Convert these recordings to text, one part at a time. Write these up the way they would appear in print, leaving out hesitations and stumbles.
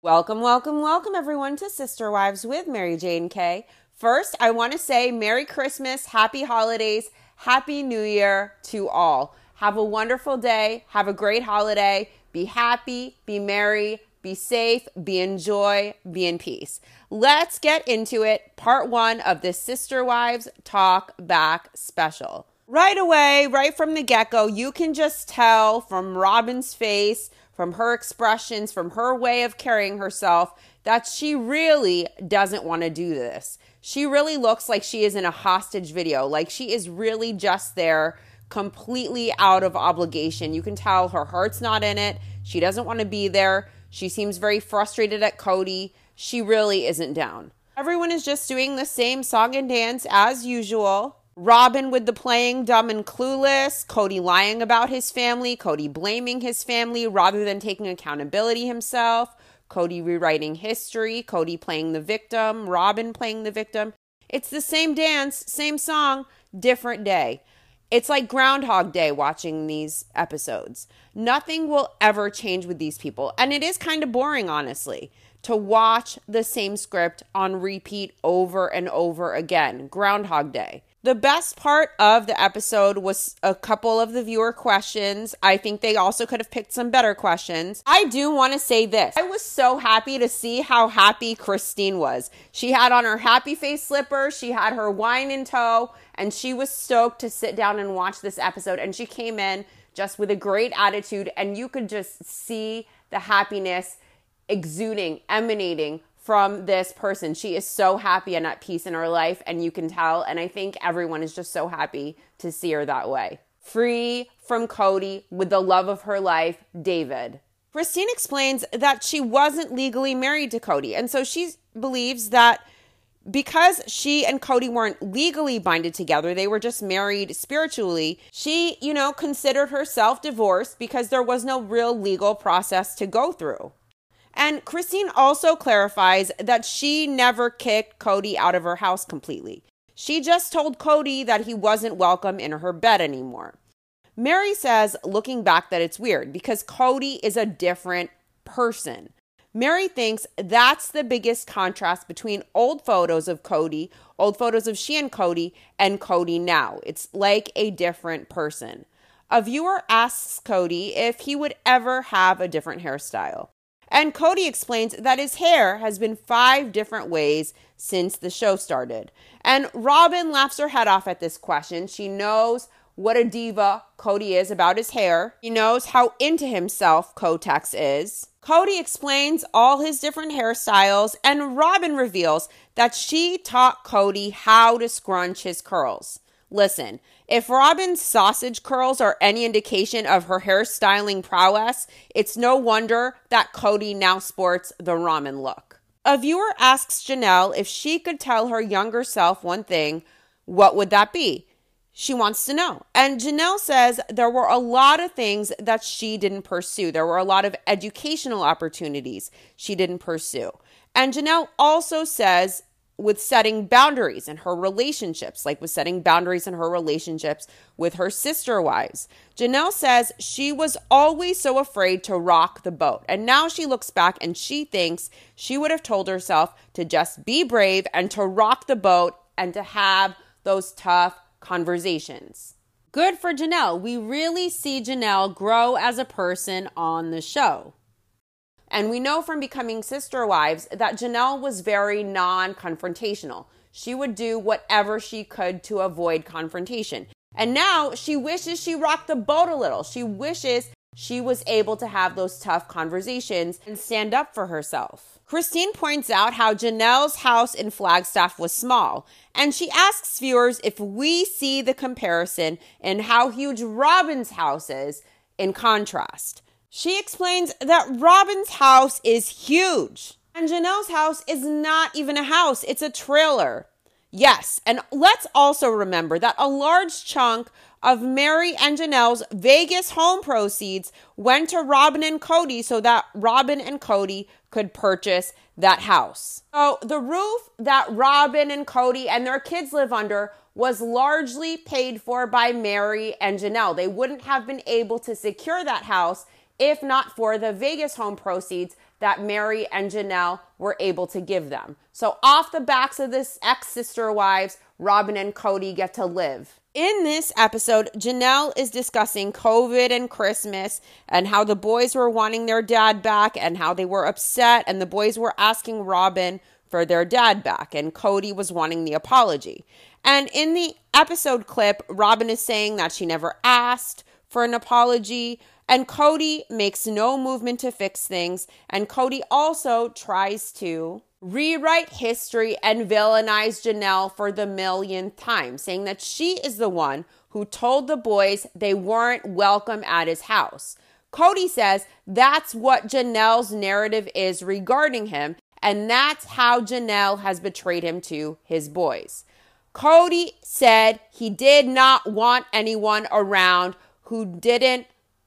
Welcome, welcome, welcome everyone to Sister Wives with Mary Jane Kay. First, I want to say Merry Christmas, Happy Holidays, Happy New Year to all. Have a wonderful day. Have a great holiday. Be happy, be merry, be safe, be in joy, be in peace. Let's get into it. Part 1 of this Sister Wives Talk Back special. Right away, right from the get-go, you can just tell from Robin's face, from her expressions, from her way of carrying herself, that she really doesn't want to do this. She really looks like she is in a hostage video, like she is really just there, completely out of obligation. You can tell her heart's not in it. She doesn't want to be there. She seems very frustrated at Cody. She really isn't down. Everyone is just doing the same song and dance as usual. Robin with the playing dumb and clueless, Cody lying about his family, Cody blaming his family rather than taking accountability himself, Cody rewriting history, Cody playing the victim, Robin playing the victim. It's the same dance, same song, different day. It's like Groundhog Day watching these episodes. Nothing will ever change with these people. And it is kind of boring, honestly, to watch the same script on repeat over and over again. Groundhog Day. The best part of the episode was a couple of the viewer questions. I think they also could have picked some better questions. I do want to say this. I was so happy to see how happy Christine was. She had on her happy face slippers. She had her wine in tow. And she was stoked to sit down and watch this episode. And she came in just with a great attitude. And you could just see the happiness exuding, emanating from this person. She is so happy and at peace in her life, and you can tell. And I think everyone is just so happy to see her that way. Free from Cody with the love of her life, David. Christine explains that she wasn't legally married to Cody. And so she believes that because she and Cody weren't legally binded together, they were just married spiritually, she, considered herself divorced because there was no real legal process to go through. And Christine also clarifies that she never kicked Cody out of her house completely. She just told Cody that he wasn't welcome in her bed anymore. Mary says, looking back, that it's weird because Cody is a different person. Mary thinks that's the biggest contrast between old photos of Cody, old photos of she and Cody now. It's like a different person. A viewer asks Cody if he would ever have a different hairstyle. And Cody explains that his hair has been 5 different ways since the show started. And Robin laughs her head off at this question. She knows what a diva Cody is about his hair. He knows how into himself Kotex is. Cody explains all his different hairstyles, and Robin reveals that she taught Cody how to scrunch his curls. Listen, if Robin's sausage curls are any indication of her hairstyling prowess, it's no wonder that Cody now sports the ramen look. A viewer asks Janelle if she could tell her younger self one thing, what would that be? She wants to know. And Janelle says there were a lot of things that she didn't pursue. There were a lot of educational opportunities she didn't pursue. And Janelle also says with setting boundaries in her relationships, like with setting boundaries in her relationships with her sister wives. Janelle says she was always so afraid to rock the boat. And now she looks back and she thinks she would have told herself to just be brave and to rock the boat and to have those tough conversations. Good for Janelle. We really see Janelle grow as a person on the show. And we know from Becoming Sister Wives that Janelle was very non-confrontational. She would do whatever she could to avoid confrontation. And now she wishes she rocked the boat a little. She wishes she was able to have those tough conversations and stand up for herself. Christine points out how Janelle's house in Flagstaff was small, and she asks viewers if we see the comparison in how huge Robin's house is in contrast. She explains that Robin's house is huge, and Janelle's house is not even a house, it's a trailer. Yes, and let's also remember that a large chunk of Mary and Janelle's Vegas home proceeds went to Robin and Cody so that Robin and Cody could purchase that house. So the roof that Robin and Cody and their kids live under was largely paid for by Mary and Janelle. They wouldn't have been able to secure that house if not for the Vegas home proceeds that Mary and Janelle were able to give them. So off the backs of this ex-sister wives, Robin and Cody get to live. In this episode, Janelle is discussing COVID and Christmas and how the boys were wanting their dad back and how they were upset, and the boys were asking Robin for their dad back, and Cody was wanting the apology. And in the episode clip, Robin is saying that she never asked for an apology, and Cody makes no movement to fix things, and Cody also tries to rewrite history and villainize Janelle for the millionth time, saying that she is the one who told the boys they weren't welcome at his house. Cody says that's what Janelle's narrative is regarding him, and that's how Janelle has betrayed him to his boys. Cody said he did not want anyone around who didn't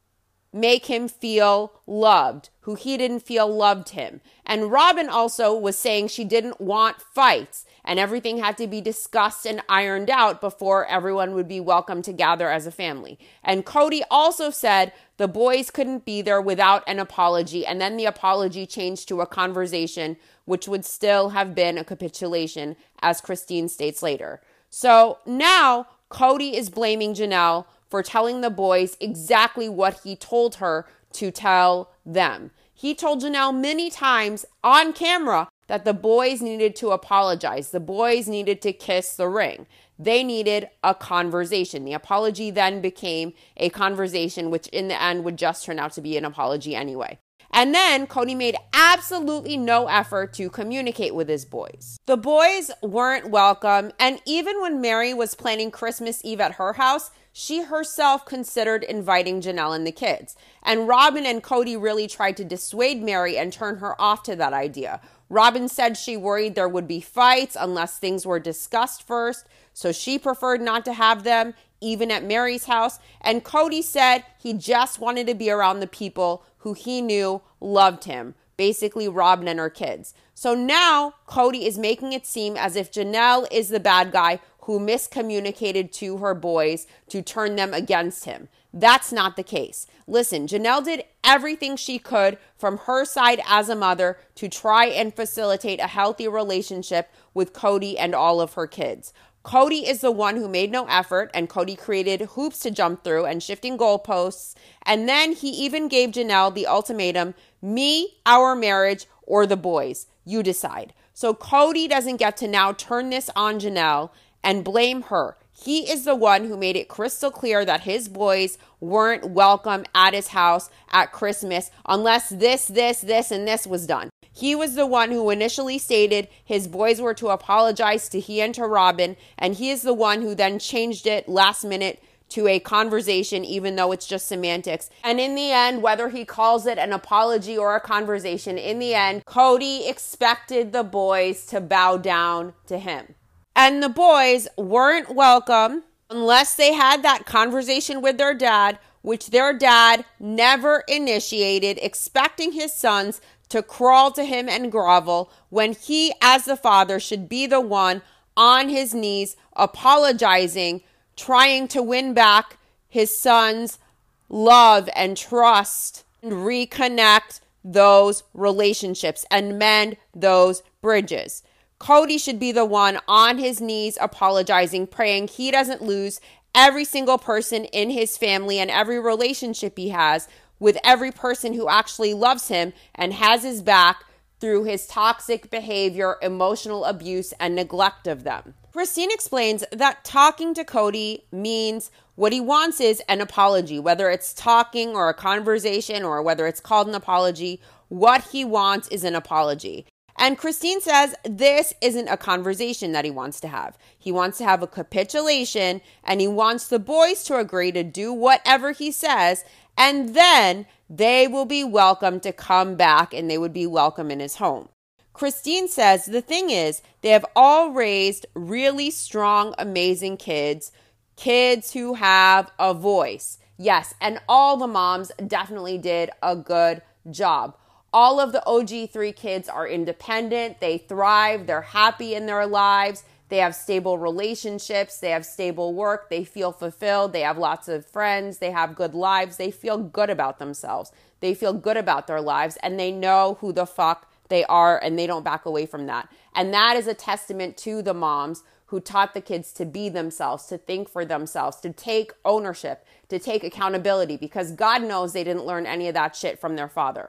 make him feel loved, who he didn't feel loved him. And Robin also was saying she didn't want fights and everything had to be discussed and ironed out before everyone would be welcome to gather as a family. And Cody also said the boys couldn't be there without an apology, and then the apology changed to a conversation, which would still have been a capitulation, as Christine states later. So now Cody is blaming Janelle for telling the boys exactly what he told her to tell them. He told Janelle many times on camera that the boys needed to apologize. The boys needed to kiss the ring. They needed a conversation. The apology then became a conversation, which in the end would just turn out to be an apology anyway. And then Cody made absolutely no effort to communicate with his boys. The boys weren't welcome, and even when Mary was planning Christmas Eve at her house, she herself considered inviting Janelle and the kids. And Robin and Cody really tried to dissuade Mary and turn her off to that idea. Robin said she worried there would be fights unless things were discussed first, so she preferred not to have them, even at Mary's house. And Cody said he just wanted to be around the people who he knew loved him, basically Robin and her kids. So now Cody is making it seem as if Janelle is the bad guy who miscommunicated to her boys to turn them against him. That's not the case. Listen, Janelle did everything she could from her side as a mother to try and facilitate a healthy relationship with Cody and all of her kids. Cody is the one who made no effort, and Cody created hoops to jump through and shifting goalposts. And then he even gave Janelle the ultimatum, me, our marriage, or the boys. You decide. So Cody doesn't get to now turn this on Janelle and blame her. He is the one who made it crystal clear that his boys weren't welcome at his house at Christmas unless this, and this was done. He was the one who initially stated his boys were to apologize to he and to Robin, and he is the one who then changed it last minute to a conversation, even though it's just semantics. And in the end, whether he calls it an apology or a conversation, in the end, Cody expected the boys to bow down to him. And the boys weren't welcome unless they had that conversation with their dad, which their dad never initiated, expecting his sons to crawl to him and grovel when he, as the father, should be the one on his knees, apologizing, trying to win back his son's love and trust and reconnect those relationships and mend those bridges. Cody should be the one on his knees apologizing, praying he doesn't lose every single person in his family and every relationship he has with every person who actually loves him and has his back through his toxic behavior, emotional abuse, and neglect of them. Christine explains that talking to Cody means what he wants is an apology, whether it's talking or a conversation or whether it's called an apology. What he wants is an apology. And Christine says this isn't a conversation that he wants to have. He wants to have a capitulation, and he wants the boys to agree to do whatever he says, and then they will be welcome to come back and they would be welcome in his home. Christine says the thing is, they have all raised really strong, amazing kids who have a voice. Yes, and all the moms definitely did a good job. All of the OG3 kids are independent, they thrive, they're happy in their lives, they have stable relationships, they have stable work, they feel fulfilled, they have lots of friends, they have good lives, they feel good about themselves. They feel good about their lives and they know who the fuck they are and they don't back away from that. And that is a testament to the moms who taught the kids to be themselves, to think for themselves, to take ownership, to take accountability, because God knows they didn't learn any of that shit from their father.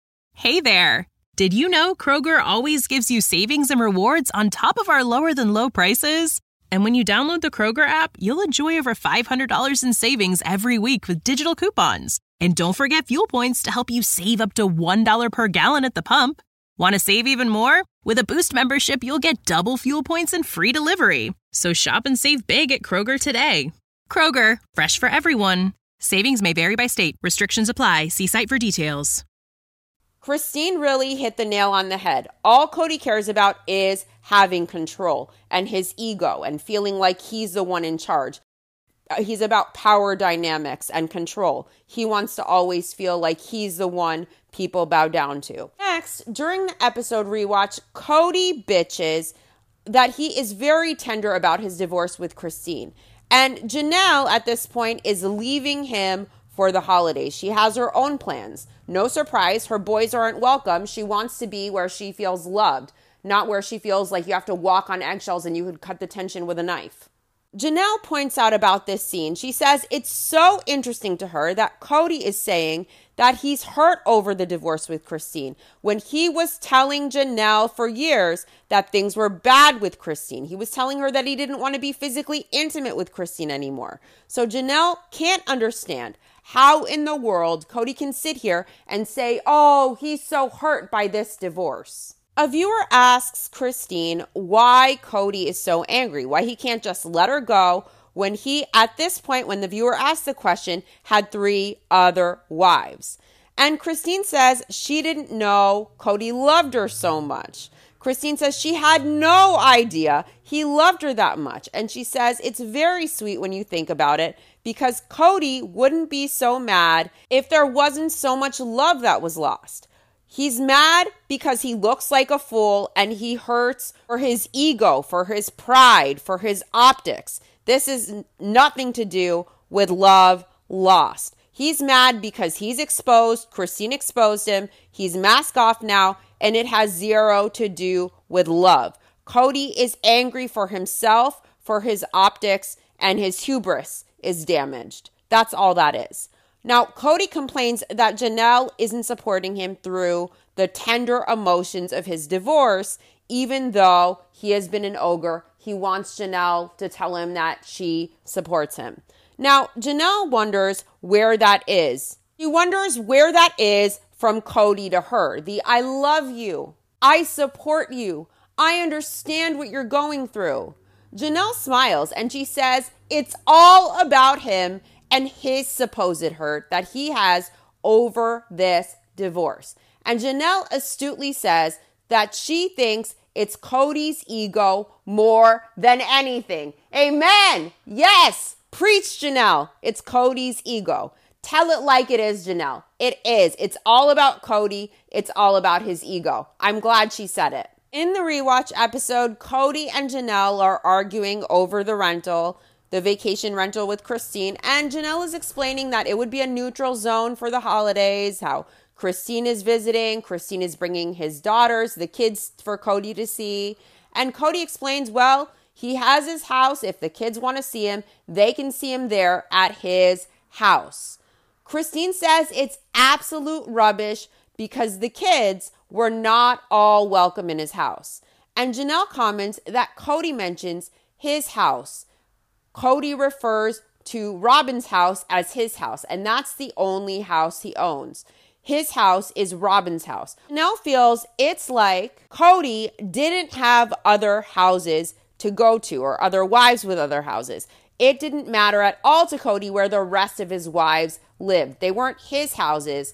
Hey there. Did you know Kroger always gives you savings and rewards on top of our lower than low prices? And when you download the Kroger app, you'll enjoy over $500 in savings every week with digital coupons. And don't forget fuel points to help you save up to $1 per gallon at the pump. Want to save even more? With a Boost membership, you'll get double fuel points and free delivery. So shop and save big at Kroger today. Kroger, fresh for everyone. Savings may vary by state. Restrictions apply. See site for details. Christine really hit the nail on the head. All Cody cares about is having control and his ego and feeling like he's the one in charge. He's about power dynamics and control. He wants to always feel like he's the one people bow down to. Next, during the episode rewatch, Cody bitches that he is very tender about his divorce with Christine. And Janelle, at this point, is leaving him for the holidays. She has her own plans. No surprise, her boys aren't welcome. She wants to be where she feels loved, not where she feels like you have to walk on eggshells and you could cut the tension with a knife. Janelle points out about this scene. She says it's so interesting to her that Cody is saying that he's hurt over the divorce with Christine when he was telling Janelle for years that things were bad with Christine. He was telling her that he didn't want to be physically intimate with Christine anymore. So Janelle can't understand how in the world Cody can sit here and say, oh, he's so hurt by this divorce. A viewer asks Christine why Cody is so angry, why he can't just let her go when he, at this point, when the viewer asked the question, had 3 other wives. And Christine says she didn't know Cody loved her so much. Christine says she had no idea he loved her that much. And she says it's very sweet when you think about it, because Cody wouldn't be so mad if there wasn't so much love that was lost. He's mad because he looks like a fool and he hurts for his ego, for his pride, for his optics. This is nothing to do with love lost. He's mad because he's exposed. Christine exposed him. He's masked off now, and it has zero to do with love. Cody is angry for himself, for his optics, and his hubris is damaged. That's all that is. Now, Cody complains that Janelle isn't supporting him through the tender emotions of his divorce, even though he has been an ogre. He wants Janelle to tell him that she supports him. Now, Janelle wonders where that is. She wonders where that is from Cody to her. The I love you. I support you. I understand what you're going through. Janelle smiles and she says it's all about him and his supposed hurt that he has over this divorce. And Janelle astutely says that she thinks it's Cody's ego more than anything. Amen. Yes. Preach, Janelle. It's Cody's ego. Tell it like it is, Janelle. It is. It's all about Cody. It's all about his ego. I'm glad she said it. In the rewatch episode, Cody and Janelle are arguing over the rental, the vacation rental with Christine, and Janelle is explaining that it would be a neutral zone for the holidays, how Christine is visiting, Christine is bringing his daughters, the kids for Cody to see, and Cody explains, well, he has his house. If the kids want to see him, they can see him there at his house. Christine says it's absolute rubbish because the kids were not all welcome in his house. And Janelle comments that Cody mentions his house. Cody refers to Robin's house as his house, and that's the only house he owns. His house is Robin's house. Janelle feels it's like Cody didn't have other houses to go to or other wives with other houses. It didn't matter at all to Cody where the rest of his wives lived. They weren't his houses.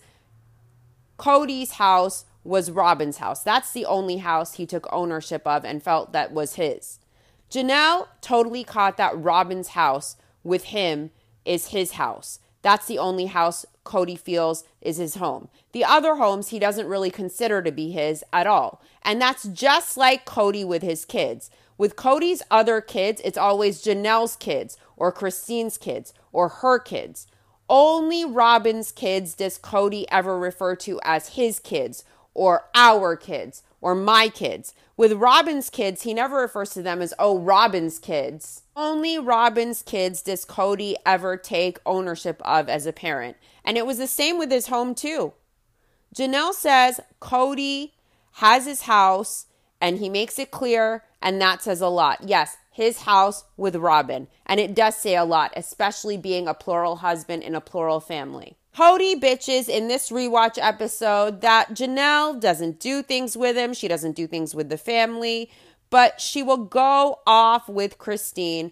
Cody's house was Robin's house. That's the only house he took ownership of and felt that was his. Janelle totally caught that Robin's house with him is his house. That's the only house Cody feels is his home. The other homes he doesn't really consider to be his at all. And that's just like Cody with his kids. With Cody's other kids, it's always Janelle's kids or Christine's kids or her kids. Only Robin's kids does Cody ever refer to as his kids or our kids or my kids. With Robin's kids, he never refers to them as, oh, Robin's kids. Only Robin's kids does Cody ever take ownership of as a parent. And it was the same with his home too. Janelle says Cody has his house and he makes it clear, and that says a lot. Yes, his house with Robin. And it does say a lot, especially being a plural husband in a plural family. Cody bitches in this rewatch episode that Janelle doesn't do things with him. She doesn't do things with the family, but she will go off with Christine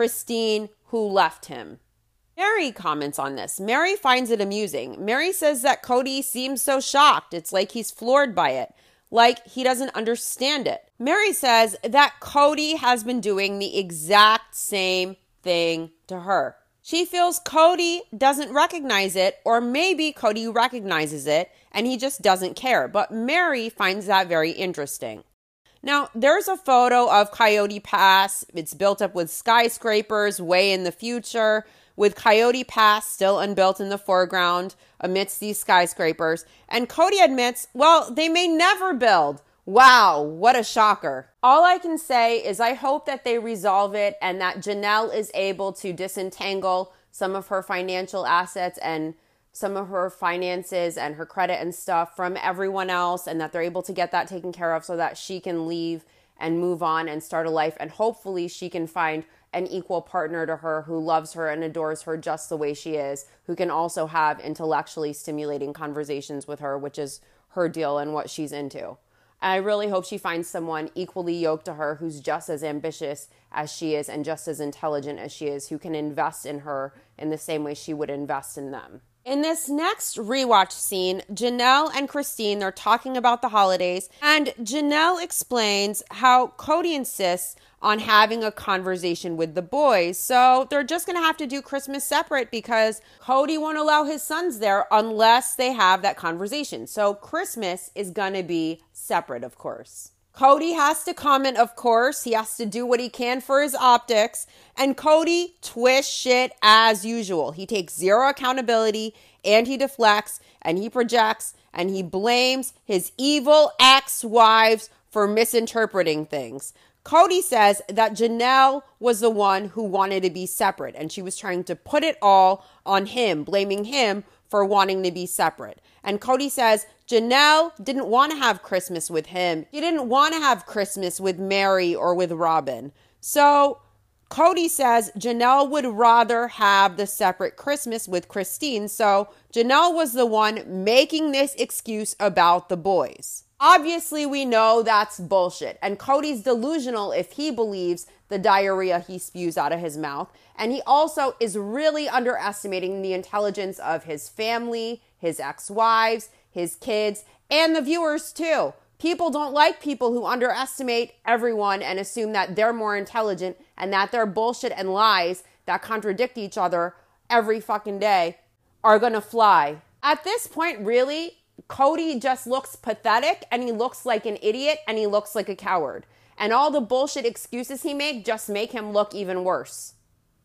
who left him. Mary comments on this. Mary finds it amusing. Mary says that Cody seems so shocked. It's like he's floored by it, like he doesn't understand it. Mary says that Cody has been doing the exact same thing to her. She feels Cody doesn't recognize it, or maybe Cody recognizes it and he just doesn't care. But Mary finds that very interesting. Now, there's a photo of Coyote Pass. It's built up with skyscrapers way in the future, with Coyote Pass still unbuilt in the foreground amidst these skyscrapers. And Cody admits, well, they may never build. Wow, what a shocker. All I can say is I hope that they resolve it and that Janelle is able to disentangle some of her financial assets and some of her finances and her credit and stuff from everyone else, and that they're able to get that taken care of so that she can leave and move on and start a life. And hopefully she can find an equal partner to her who loves her and adores her just the way she is, who can also have intellectually stimulating conversations with her, which is her deal and what she's into. I really hope she finds someone equally yoked to her who's just as ambitious as she is and just as intelligent as she is, who can invest in her in the same way she would invest in them. In this next rewatch scene, Janelle and Christine, they're talking about the holidays, and Janelle explains how Cody insists on having a conversation with the boys. So they're just going to have to do Christmas separate because Cody won't allow his sons there unless they have that conversation. So Christmas is going to be separate, of course. Cody has to comment, of course. He has to do what he can for his optics. And Cody twists shit as usual. He takes zero accountability and he deflects and he projects and he blames his evil ex-wives for misinterpreting things. Cody says that Janelle was the one who wanted to be separate and she was trying to put it all on him, blaming him for wanting to be separate. And Cody says Janelle didn't want to have Christmas with him. She didn't want to have Christmas with Mary or with Robin. So Cody says Janelle would rather have the separate Christmas with Christine. So Janelle was the one making this excuse about the boys. Obviously, we know that's bullshit. And Cody's delusional if he believes the diarrhea he spews out of his mouth. And he also is really underestimating the intelligence of his family, his ex-wives, his kids, and the viewers too. People don't like people who underestimate everyone and assume that they're more intelligent and that their bullshit and lies that contradict each other every fucking day are gonna fly. At this point, really, Cody just looks pathetic and he looks like an idiot and he looks like a coward. And all the bullshit excuses he makes just make him look even worse.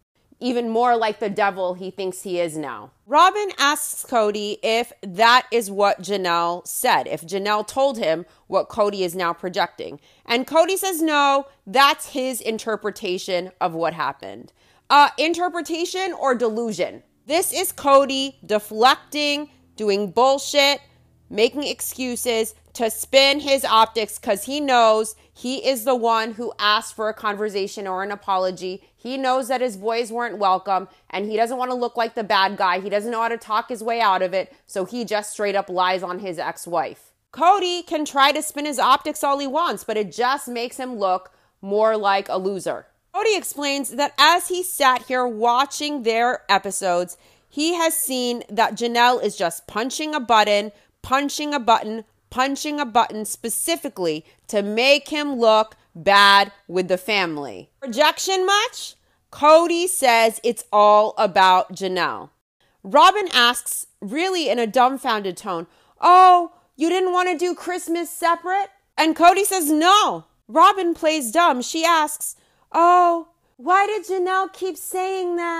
Even more like the devil he thinks he is now. Robin asks Cody if that is what Janelle said, if Janelle told him what Cody is now projecting. And Cody says no, that's his interpretation of what happened. Interpretation or delusion? This is Cody deflecting, doing bullshit, making excuses to spin his optics because he knows he is the one who asked for a conversation or an apology. He knows that his boys weren't welcome and he doesn't want to look like the bad guy. He doesn't know how to talk his way out of it, so he just straight up lies on his ex-wife. Cody can try to spin his optics all he wants, but it just makes him look more like a loser. Cody explains that as he sat here watching their episodes, he has seen that Janelle is just punching a button specifically to make him look bad with the family. Projection much? Cody says it's all about Janelle. Robin asks, really in a dumbfounded tone, oh, you didn't want to do Christmas separate? And Cody says no. Robin plays dumb. She asks, oh, why did Janelle keep saying that?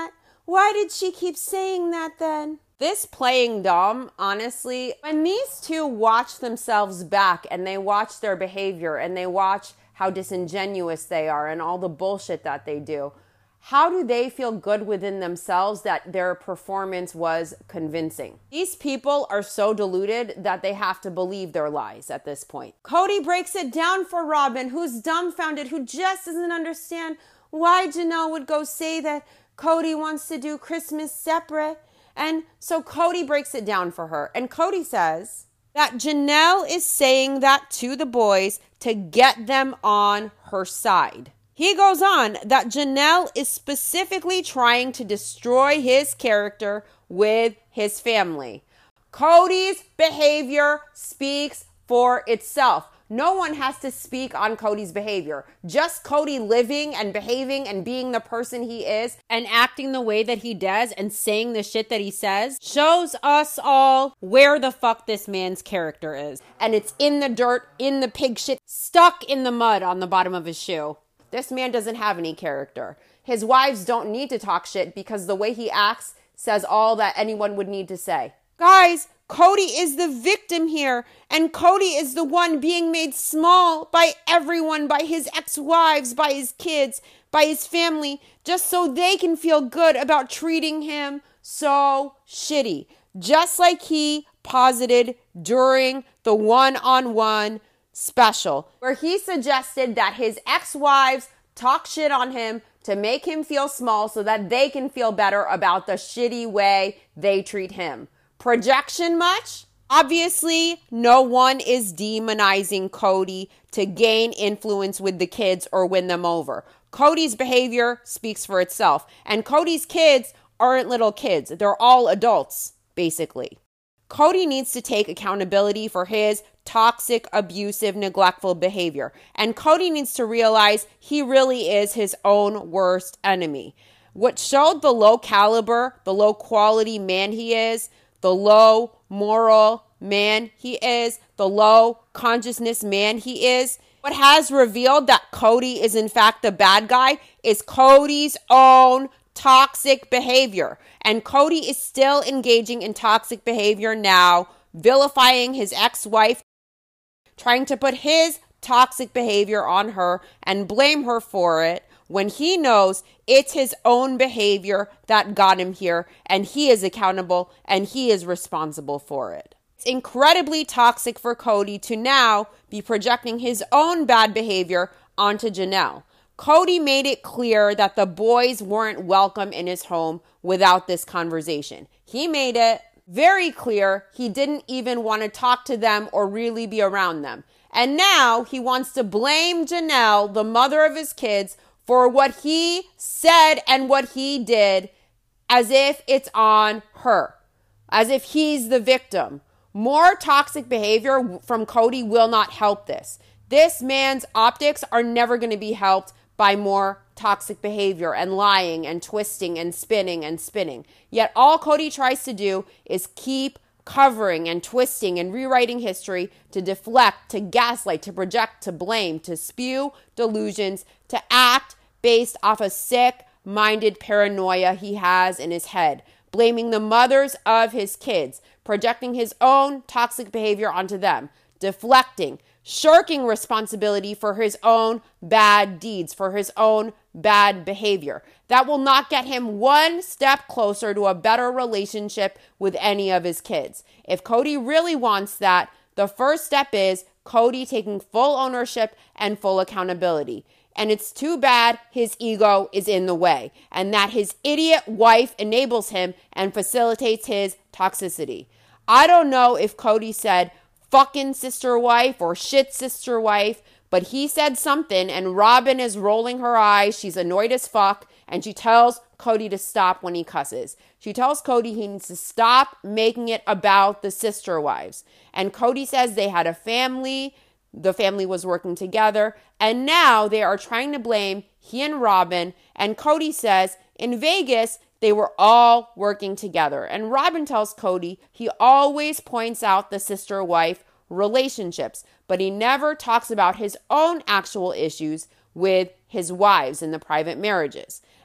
Why did she keep saying that then? This playing dumb, honestly, when these two watch themselves back and they watch their behavior and they watch how disingenuous they are and all the bullshit that they do, how do they feel good within themselves that their performance was convincing? These people are so deluded that they have to believe their lies at this point. Cody breaks it down for Robin, who's dumbfounded, who just doesn't understand why Janelle would go say that Cody wants to do Christmas separate. And so Cody breaks it down for her. And Cody says that Janelle is saying that to the boys to get them on her side. He goes on that Janelle is specifically trying to destroy his character with his family. Cody's behavior speaks for itself. No one has to speak on Cody's behavior. Just Cody living and behaving and being the person he is and acting the way that he does and saying the shit that he says shows us all where the fuck this man's character is. And it's in the dirt, in the pig shit, stuck in the mud on the bottom of his shoe. This man doesn't have any character. His wives don't need to talk shit because the way he acts says all that anyone would need to say. Guys, Cody is the victim here, and Cody is the one being made small by everyone, by his ex-wives, by his kids, by his family, just so they can feel good about treating him so shitty. Just like he posited during the one-on-one special, where he suggested that his ex-wives talk shit on him to make him feel small so that they can feel better about the shitty way they treat him. Projection much? Obviously, no one is demonizing Cody to gain influence with the kids or win them over. Cody's behavior speaks for itself. And Cody's kids aren't little kids. They're all adults, basically. Cody needs to take accountability for his toxic, abusive, neglectful behavior. And Cody needs to realize he really is his own worst enemy. What showed the low caliber, the low quality man he is, the low moral man he is, the low consciousness man he is, what has revealed that Cody is in fact the bad guy is Cody's own toxic behavior. And Cody is still engaging in toxic behavior now, vilifying his ex-wife, trying to put his toxic behavior on her and blame her for it, when he knows it's his own behavior that got him here and he is accountable and he is responsible for it. It's incredibly toxic for Cody to now be projecting his own bad behavior onto Janelle. Cody made it clear that the boys weren't welcome in his home without this conversation. He made it very clear he didn't even want to talk to them or really be around them. And now he wants to blame Janelle, the mother of his kids, for what he said and what he did, as if it's on her, as if he's the victim. More toxic behavior from Cody will not help this. This man's optics are never going to be helped by more toxic behavior and lying and twisting and spinning. Yet all Cody tries to do is keep covering and twisting and rewriting history to deflect, to gaslight, to project, to blame, to spew delusions, to act based off a sick-minded paranoia he has in his head, blaming the mothers of his kids, projecting his own toxic behavior onto them, deflecting, shirking responsibility for his own bad deeds, for his own bad behavior. That will not get him one step closer to a better relationship with any of his kids. If Cody really wants that, the first step is Cody taking full ownership and full accountability. And it's too bad his ego is in the way and that his idiot wife enables him and facilitates his toxicity. I don't know if Cody said fucking sister wife or shit sister wife, but he said something and Robin is rolling her eyes. She's annoyed as fuck and she tells Cody to stop when he cusses. She tells Cody he needs to stop making it about the sister wives. And Cody says they had a family. The family was working together, and now they are trying to blame he and Robin, and Cody says in Vegas they were all working together. And Robin tells Cody he always points out the sister-wife relationships, but he never talks about his own actual issues with his wives in the private marriages.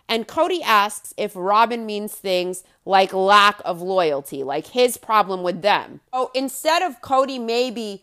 And Cody asks if Robin means things like lack of loyalty, like his problem with them. So instead of Cody maybe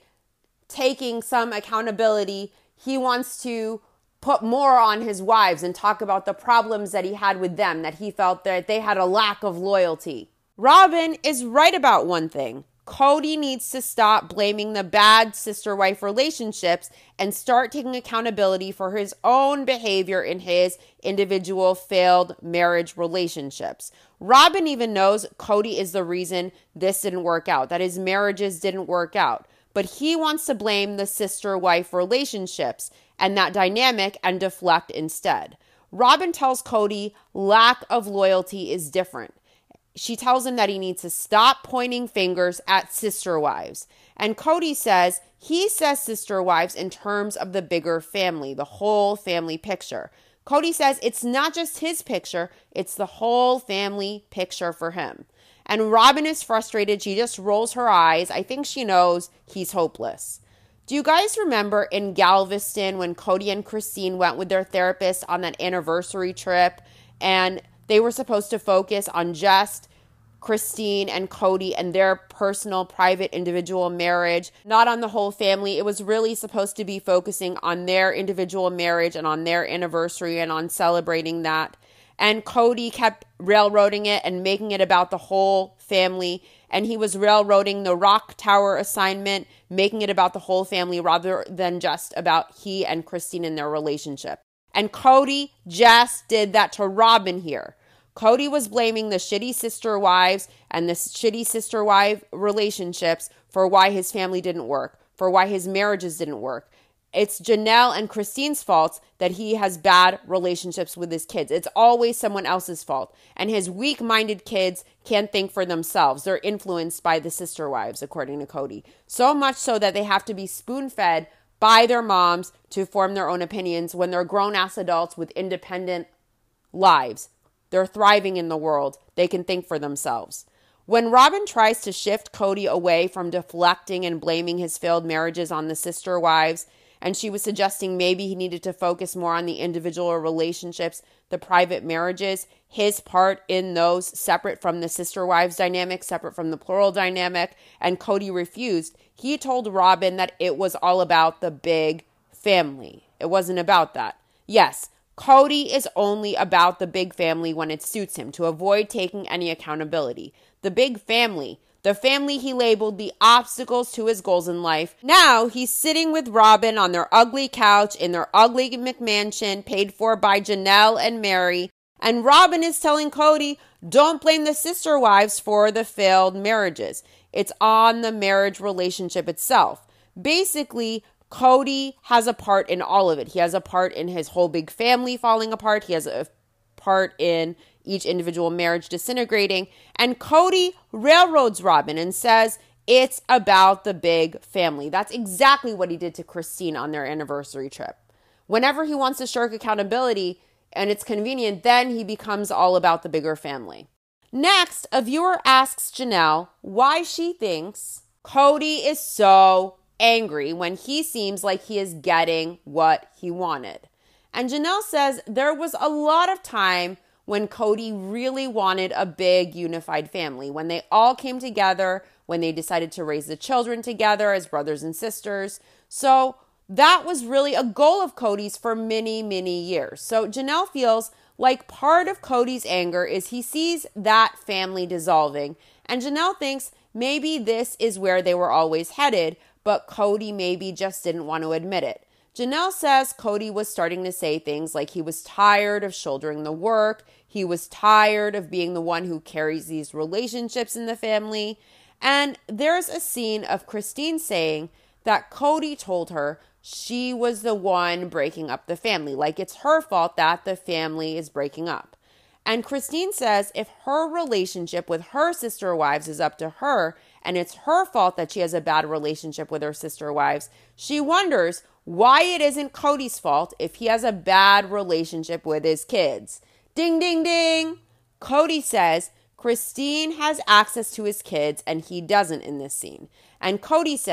taking some accountability, he wants to put more on his wives and talk about the problems that he had with them, that he felt that they had a lack of loyalty. Robin is right about one thing. Cody needs to stop blaming the bad sister-wife relationships and start taking accountability for his own behavior in his individual failed marriage relationships. Robin even knows Cody is the reason this didn't work out, that his marriages didn't work out. But he wants to blame the sister-wife relationships and that dynamic and deflect instead. Robin tells Cody lack of loyalty is different. She tells him that he needs to stop pointing fingers at sister wives. And Cody says he says sister wives in terms of the bigger family, the whole family picture. Cody says it's not just his picture, it's the whole family picture for him. And Robin is frustrated. She just rolls her eyes. I think she knows he's hopeless. Do you guys remember in Galveston when Cody and Christine went with their therapist on that anniversary trip, and they were supposed to focus on just Christine and Cody and their personal, private, individual marriage, not on the whole family? It was really supposed to be focusing on their individual marriage and on their anniversary and on celebrating that. And Cody kept railroading it and making it about the whole family. And he was railroading the Rock Tower assignment, making it about the whole family rather than just about he and Christine and their relationship. And Cody just did that to Robin here. Cody was blaming the shitty sister wives and the shitty sister wife relationships for why his family didn't work, for why his marriages didn't work. It's Janelle and Christine's fault that he has bad relationships with his kids. It's always someone else's fault. And his weak-minded kids can't think for themselves. They're influenced by the sister wives, according to Cody. So much so that they have to be spoon-fed by their moms to form their own opinions when they're grown-ass adults with independent lives. They're thriving in the world. They can think for themselves. When Robin tries to shift Cody away from deflecting and blaming his failed marriages on the sister wives, and she was suggesting maybe he needed to focus more on the individual relationships, the private marriages, his part in those separate from the sister wives dynamic, separate from the plural dynamic, and Cody refused. He told Robin that it was all about the big family. It wasn't about that. Yes, Cody is only about the big family when it suits him to avoid taking any accountability. The big family, the family he labeled the obstacles to his goals in life. Now he's sitting with Robin on their ugly couch in their ugly McMansion paid for by Janelle and Mary. And Robin is telling Cody, don't blame the sister wives for the failed marriages. It's on the marriage relationship itself. Basically, Cody has a part in all of it. He has a part in his whole big family falling apart. He has a part in each individual marriage disintegrating. And Cody railroads Robin and says it's about the big family. That's exactly what he did to Christine on their anniversary trip. Whenever he wants to shirk accountability and it's convenient, then he becomes all about the bigger family. Next, a viewer asks Janelle why she thinks Cody is so angry when he seems like he is getting what he wanted. And Janelle says there was a lot of time when Cody really wanted a big unified family, when they all came together, when they decided to raise the children together as brothers and sisters. So that was really a goal of Cody's for many, many years. So Janelle feels like part of Cody's anger is he sees that family dissolving. And Janelle thinks maybe this is where they were always headed, but Cody maybe just didn't want to admit it. Janelle says Cody was starting to say things like he was tired of shouldering the work. He was tired of being the one who carries these relationships in the family. And there's a scene of Christine saying that Cody told her she was the one breaking up the family. Like it's her fault that the family is breaking up. And Christine says if her relationship with her sister wives is up to her, and it's her fault that she has a bad relationship with her sister wives, she wonders why it isn't Cody's fault if he has a bad relationship with his kids. Ding, ding, ding. Cody says Christine has access to his kids and he doesn't in this scene. And Cody says,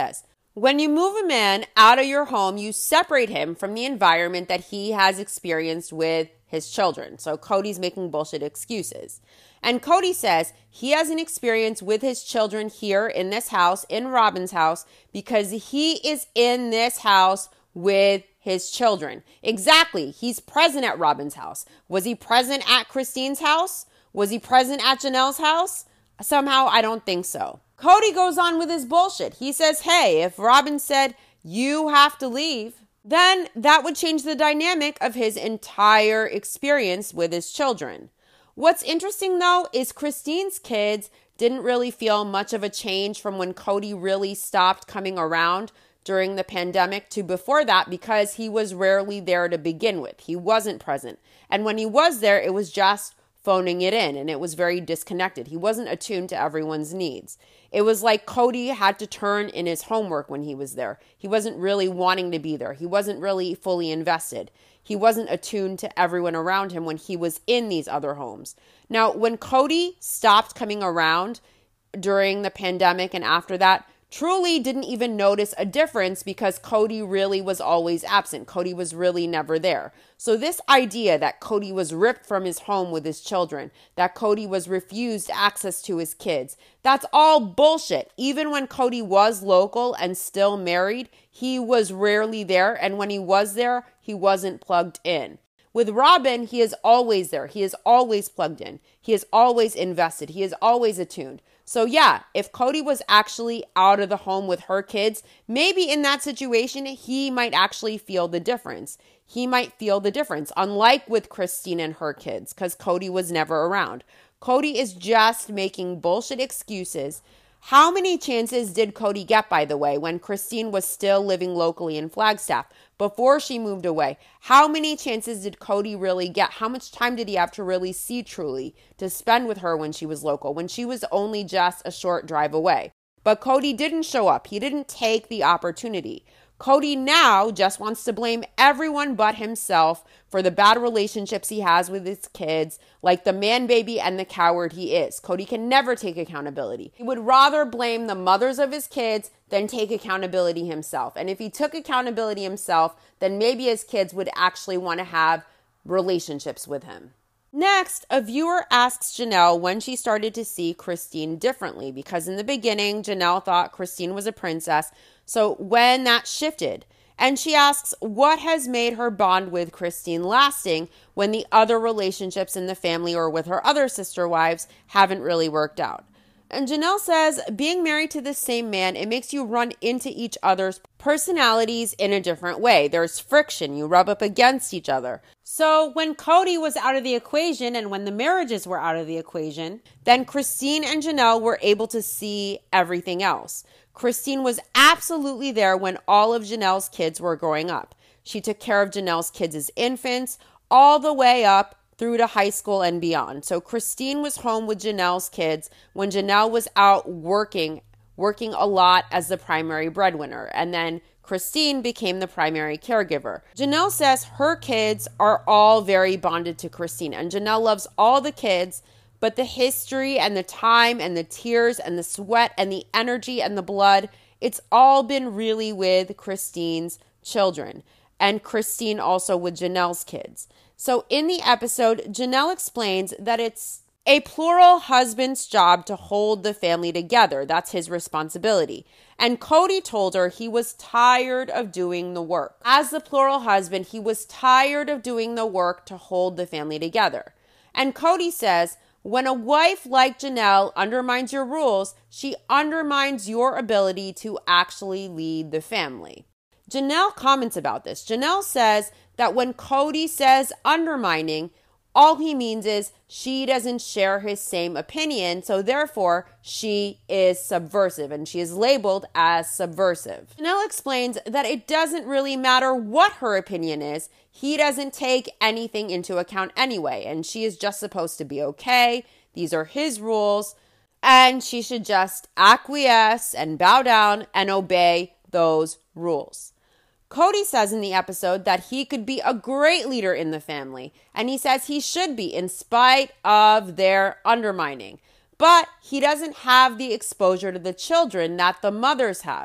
When you move a man out of your home, you separate him from the environment that he has experienced with his children. So Cody's making bullshit excuses. And Cody says he has an experience with his children here in this house, in Robin's house, because he is in this house with his children. Exactly. He's present at Robin's house. Was he present at Christine's house? Was he present at Janelle's house? Somehow, I don't think so. Cody goes on with his bullshit. He says, hey, if Robin said, you have to leave, then that would change the dynamic of his entire experience with his children. What's interesting, though, is Christine's kids didn't really feel much of a change from when Cody really stopped coming around during the pandemic to before that, because he was rarely there to begin with. He wasn't present. And when he was there, it was just phoning it in, and it was very disconnected. He wasn't attuned to everyone's needs. It was like Cody had to turn in his homework when he was there. He wasn't really wanting to be there. He wasn't really fully invested. He wasn't attuned to everyone around him when he was in these other homes. Now, when Cody stopped coming around during the pandemic and after that, Truly didn't even notice a difference because Cody really was always absent. Cody was really never there. So this idea that Cody was ripped from his home with his children, that Cody was refused access to his kids, that's all bullshit. Even when Cody was local and still married, he was rarely there. And when he was there, he wasn't plugged in. With Robin, he is always there. He is always plugged in. He is always invested. He is always attuned. So yeah, if Cody was actually out of the home with her kids, maybe in that situation, he might actually feel the difference. He might feel the difference, unlike with Christine and her kids, because Cody was never around. Cody is just making bullshit excuses. How many chances did Cody get, by the way, when Christine was still living locally in Flagstaff before she moved away? How many chances did Cody really get? How much time did he have to really see Truly, to spend with her when she was local, when she was only just a short drive away? But Cody didn't show up. He didn't take the opportunity. Cody now just wants to blame everyone but himself for the bad relationships he has with his kids, like the man baby and the coward he is. Cody can never take accountability. He would rather blame the mothers of his kids than take accountability himself. And if he took accountability himself, then maybe his kids would actually want to have relationships with him. Next, a viewer asks Janelle when she started to see Christine differently, because in the beginning, Janelle thought Christine was a princess. So when that shifted, and she asks what has made her bond with Christine lasting when the other relationships in the family or with her other sister wives haven't really worked out. And Janelle says, being married to the same man, it makes you run into each other's personalities in a different way. There's friction. You rub up against each other. So when Cody was out of the equation and when the marriages were out of the equation, then Christine and Janelle were able to see everything else. Christine was absolutely there when all of Janelle's kids were growing up. She took care of Janelle's kids as infants all the way up through to high school and beyond. So Christine was home with Janelle's kids when Janelle was out working a lot as the primary breadwinner. And then Christine became the primary caregiver. Janelle says her kids are all very bonded to Christine. And Janelle loves all the kids, but the history and the time and the tears and the sweat and the energy and the blood, it's all been really with Christine's children. And Christine also with Janelle's kids. So in the episode, Janelle explains that it's a plural husband's job to hold the family together. That's his responsibility. And Cody told her he was tired of doing the work. As the plural husband, he was tired of doing the work to hold the family together. And Cody says, when a wife like Janelle undermines your rules, she undermines your ability to actually lead the family. Janelle comments about this. Janelle says that when Cody says undermining, all he means is she doesn't share his same opinion, so therefore she is subversive, and she is labeled as subversive. Janelle explains that it doesn't really matter what her opinion is. He doesn't take anything into account anyway, and she is just supposed to be okay. These are his rules, and she should just acquiesce and bow down and obey those rules. Cody says in the episode that he could be a great leader in the family, and he says he should be in spite of their undermining. But he doesn't have the exposure to the children that the mothers have.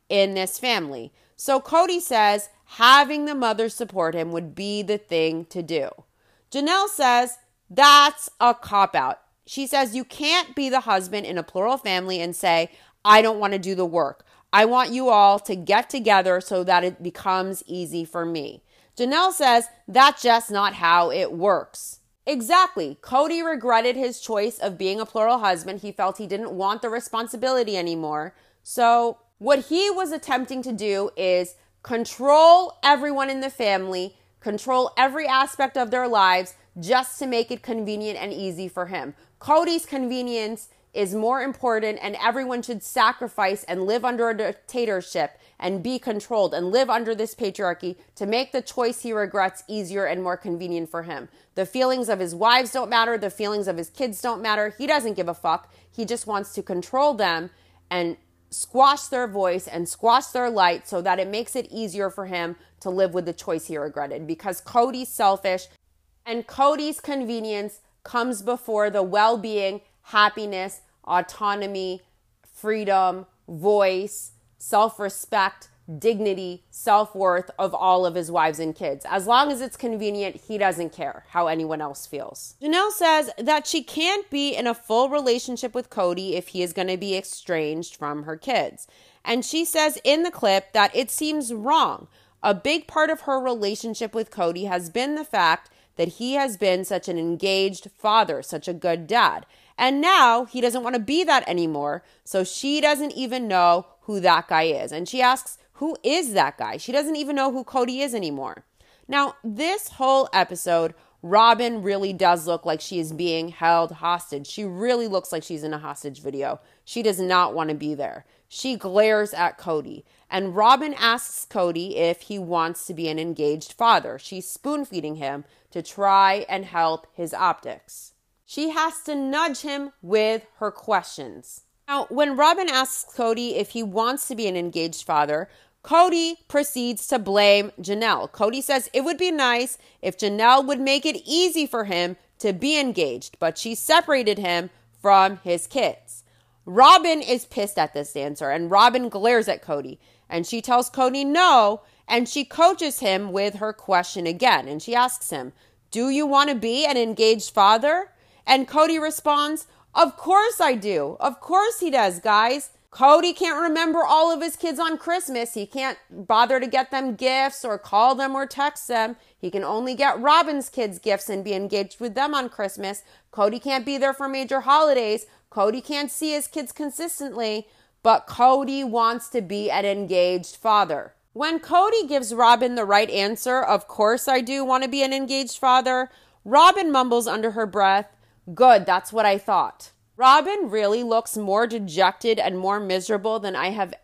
in this family. So Cody says having the mother support him would be the thing to do. Janelle says that's a cop-out. She says you can't be the husband in a plural family and say, I don't want to do the work. I want you all to get together so that it becomes easy for me. Janelle says that's just not how it works. Exactly. Cody regretted his choice of being a plural husband. He felt he didn't want the responsibility anymore. So what he was attempting to do is control everyone in the family, control every aspect of their lives just to make it convenient and easy for him. Cody's convenience is more important, and everyone should sacrifice and live under a dictatorship and be controlled and live under this patriarchy to make the choice he regrets easier and more convenient for him. The feelings of his wives don't matter. The feelings of his kids don't matter. He doesn't give a fuck. He just wants to control them and squash their voice and squash their light so that it makes it easier for him to live with the choice he regretted, because Cody's selfish and Cody's convenience comes before the well-being, happiness, autonomy, freedom, voice, self-respect, dignity, self-worth of all of his wives and kids. As long as it's convenient, he doesn't care how anyone else feels. Janelle says that she can't be in a full relationship with Cody if he is going to be estranged from her kids. And she says in the clip that it seems wrong. A big part of her relationship with Cody has been the fact that he has been such an engaged father, such a good dad. And now he doesn't want to be that anymore. So she doesn't even know who that guy is. And she asks, who is that guy? She doesn't even know who Cody is anymore. Now, this whole episode, Robin really does look like she is being held hostage. She really looks like she's in a hostage video. She does not want to be there. She glares at Cody. And Robin asks Cody if he wants to be an engaged father. She's spoon-feeding him to try and help his optics. She has to nudge him with her questions. Now, when Robin asks Cody if he wants to be an engaged father, Cody proceeds to blame Janelle. Cody says it would be nice if Janelle would make it easy for him to be engaged, but she separated him from his kids. Robin is pissed at this answer, and Robin glares at Cody, and she tells Cody no, and she coaches him with her question again, and she asks him, do you want to be an engaged father? And Cody responds, of course I do. Of course he does, guys. Cody can't remember all of his kids on Christmas. He can't bother to get them gifts or call them or text them. He can only get Robin's kids gifts and be engaged with them on Christmas. Cody can't be there for major holidays. Cody can't see his kids consistently. But Cody wants to be an engaged father. When Cody gives Robin the right answer, of course I do want to be an engaged father, Robin mumbles under her breath, good, that's what I thought. Robin really looks more dejected and more miserable than I have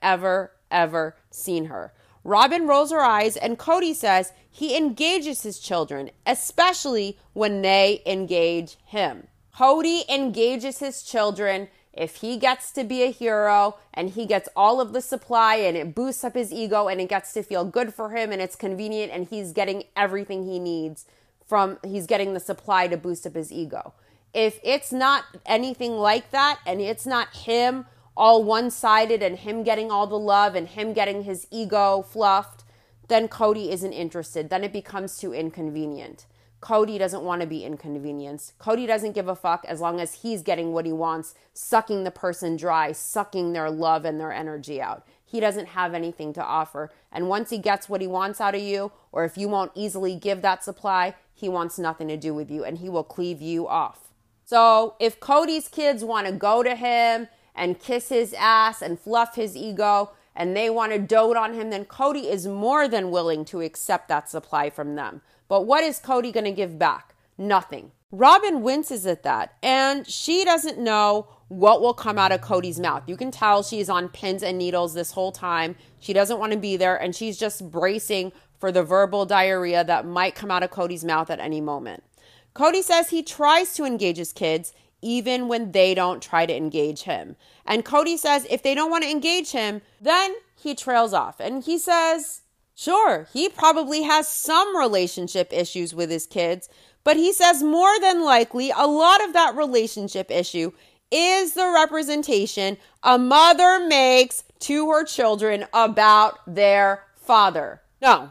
ever seen her. Robin rolls her eyes, and Cody says he engages his children, especially when they engage him. Cody engages his children if he gets to be a hero and he gets all of the supply and it boosts up his ego and it gets to feel good for him and it's convenient and he's getting everything he needs he's getting the supply to boost up his ego. If it's not anything like that and it's not him all one-sided and him getting all the love and him getting his ego fluffed, then Cody isn't interested. Then it becomes too inconvenient. Cody doesn't want to be inconvenienced. Cody doesn't give a fuck as long as he's getting what he wants, sucking the person dry, sucking their love and their energy out. He doesn't have anything to offer. And once he gets what he wants out of you, or if you won't easily give that supply, he wants nothing to do with you and he will cleave you off. So if Cody's kids want to go to him and kiss his ass and fluff his ego and they want to dote on him, then Cody is more than willing to accept that supply from them. But what is Cody going to give back? Nothing. Robin winces at that, and she doesn't know what will come out of Cody's mouth. You can tell she's on pins and needles this whole time. She doesn't want to be there, and she's just bracing for the verbal diarrhea that might come out of Cody's mouth at any moment. Cody says he tries to engage his kids even when they don't try to engage him. And Cody says if they don't want to engage him, then he trails off. And he says, sure, he probably has some relationship issues with his kids, but he says more than likely a lot of that relationship issue is the representation a mother makes to her children about their father. No.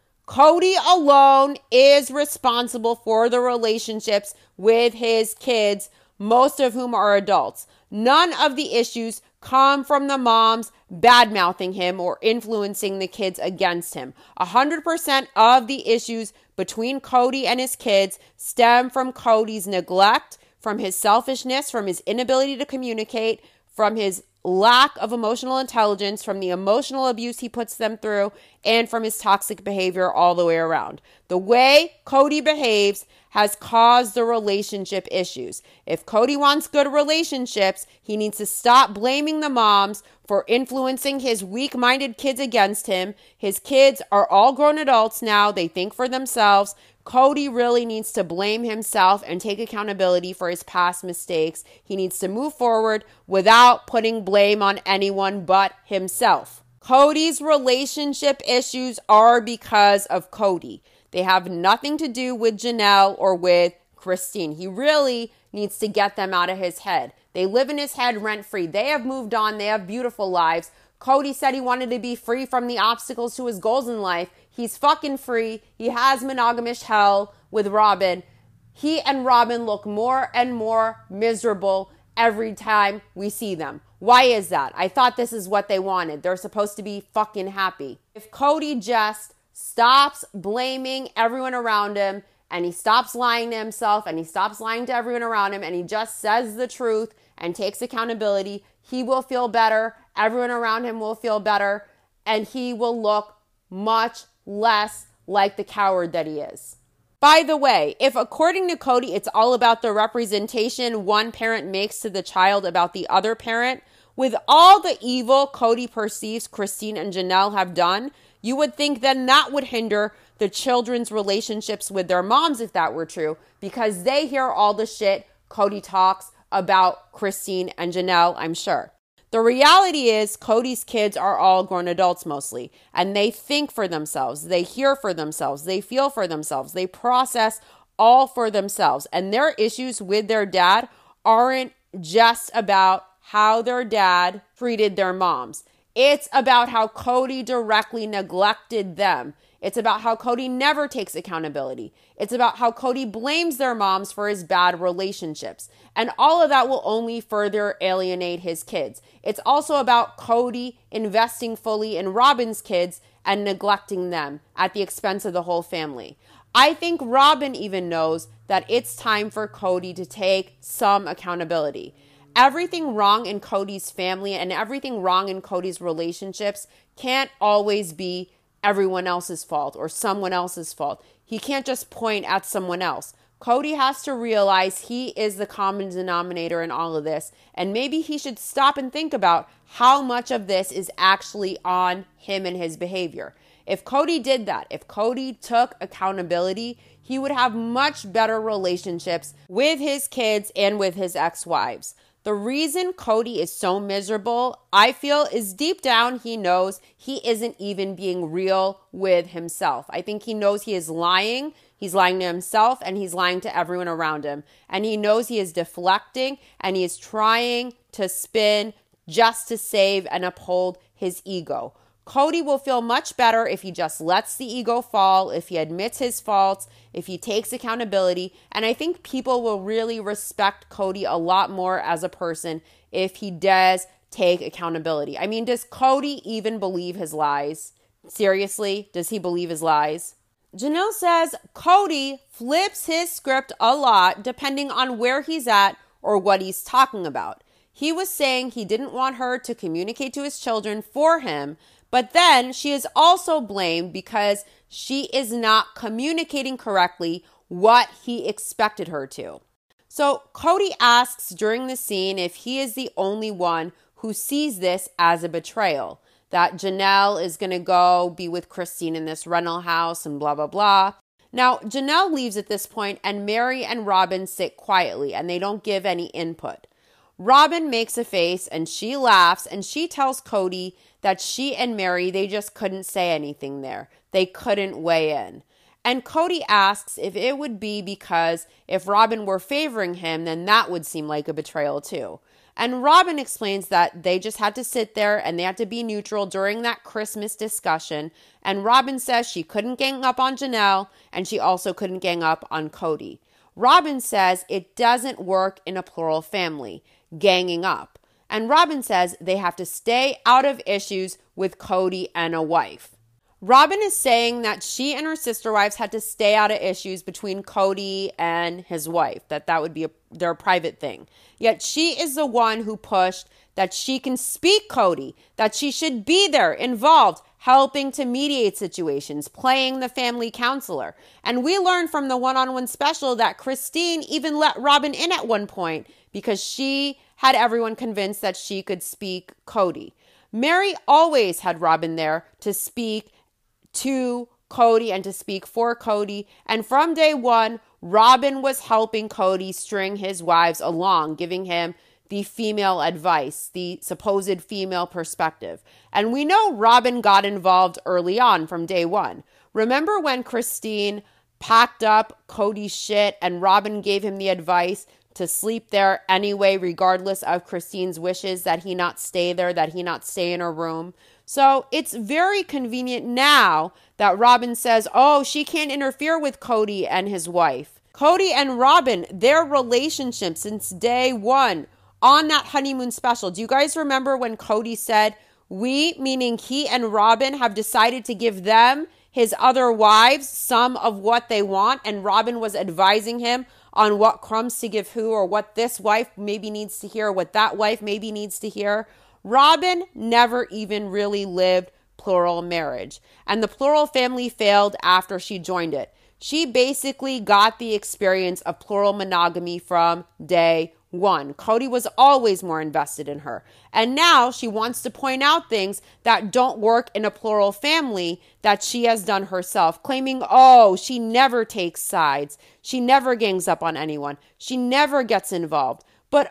Kody alone is responsible for the relationships with his kids, most of whom are adults. None of the issues come from the moms bad-mouthing him or influencing the kids against him. 100% of the issues between Kody and his kids stem from Kody's neglect, from his selfishness, from his inability to communicate, from his lack of emotional intelligence, from the emotional abuse he puts them through, and from his toxic behavior all the way around. The way Kody behaves has caused the relationship issues. If Kody wants good relationships, he needs to stop blaming the moms for influencing his weak-minded kids against him. His kids are all grown adults now. They think for themselves. Kody really needs to blame himself and take accountability for his past mistakes. He needs to move forward without putting blame on anyone but himself. Kody's relationship issues are because of Kody. They have nothing to do with Janelle or with Christine. He really needs to get them out of his head. They live in his head rent-free. They have moved on. They have beautiful lives. Kody said he wanted to be free from the obstacles to his goals in life. He's fucking free. He has monogamish hell with Robin. He and Robin look more and more miserable every time we see them. Why is that? I thought this is what they wanted. They're supposed to be fucking happy. If Kody just stops blaming everyone around him, and he stops lying to himself, and he stops lying to everyone around him, and he just says the truth and takes accountability, he will feel better. Everyone around him will feel better, and he will look much less like the coward that he is. By the way, if according to Kody, it's all about the representation one parent makes to the child about the other parent, with all the evil Kody perceives Christine and Janelle have done, you would think then that would hinder the children's relationships with their moms if that were true, because they hear all the shit Kody talks about Christine and Janelle, I'm sure. The reality is Kody's kids are all grown adults mostly, and they think for themselves, they hear for themselves, they feel for themselves, they process all for themselves, and their issues with their dad aren't just about how their dad treated their moms. It's about how Kody directly neglected them. It's about how Kody never takes accountability. It's about how Kody blames their moms for his bad relationships. And all of that will only further alienate his kids. It's also about Kody investing fully in Robin's kids and neglecting them at the expense of the whole family. I think Robin even knows that it's time for Kody to take some accountability. Everything wrong in Kody's family and everything wrong in Kody's relationships can't always be everyone else's fault or someone else's fault. He can't just point at someone else. Kody has to realize he is the common denominator in all of this, and maybe he should stop and think about how much of this is actually on him and his behavior. If Kody did that, if Kody took accountability, he would have much better relationships with his kids and with his ex-wives. The reason Kody is so miserable, I feel, is deep down he knows he isn't even being real with himself. I think he knows he is lying. He's lying to himself and he's lying to everyone around him. And he knows he is deflecting and he is trying to spin just to save and uphold his ego. Kody will feel much better if he just lets the ego fall, if he admits his faults, if he takes accountability. And I think people will really respect Kody a lot more as a person if he does take accountability. I mean, does Kody even believe his lies? Seriously, does he believe his lies? Janelle says Kody flips his script a lot depending on where he's at or what he's talking about. He was saying he didn't want her to communicate to his children for him, but then she is also blamed because she is not communicating correctly what he expected her to. So Kody asks during the scene if he is the only one who sees this as a betrayal, that Janelle is going to go be with Christine in this rental house and blah, blah, blah. Now, Janelle leaves at this point and Mary and Robin sit quietly and they don't give any input. Robin makes a face and she laughs and she tells Kody that she and Mary, they just couldn't say anything there. They couldn't weigh in. And Kody asks if it would be because if Robin were favoring him, then that would seem like a betrayal too. And Robin explains that they just had to sit there and they had to be neutral during that Christmas discussion. And Robin says she couldn't gang up on Janelle and she also couldn't gang up on Cody. Robin says it doesn't work in a plural family, ganging up. And Robin says they have to stay out of issues with Cody and a wife. Robin is saying that she and her sister wives had to stay out of issues between Cody and his wife, that would be their private thing. Yet she is the one who pushed that she can speak Cody, that she should be there, involved, helping to mediate situations, playing the family counselor. And we learned from the one-on-one special that Christine even let Robin in at one point because she had everyone convinced that she could speak Cody. Mary always had Robin there to speak to Cody and to speak for Cody. And from day one, Robin was helping Cody string his wives along, giving him the female advice, the supposed female perspective. And we know Robin got involved early on from day one. Remember when Christine packed up Cody's shit and Robin gave him the advice to sleep there anyway, regardless of Christine's wishes that he not stay there, that he not stay in her room? So it's very convenient now that Robin says, oh, she can't interfere with Cody and his wife. Cody and Robin, their relationship since day one on that honeymoon special. Do you guys remember when Cody said, we, meaning he and Robin, have decided to give them, his other wives, some of what they want, and Robin was advising him on what crumbs to give who, or what this wife maybe needs to hear, what that wife maybe needs to hear? Robin never even really lived plural marriage, and the plural family failed after she joined it. She basically got the experience of plural monogamy from day one. Cody was always more invested in her, and now she wants to point out things that don't work in a plural family that she has done herself, claiming, oh, she never takes sides, she never gangs up on anyone, she never gets involved. But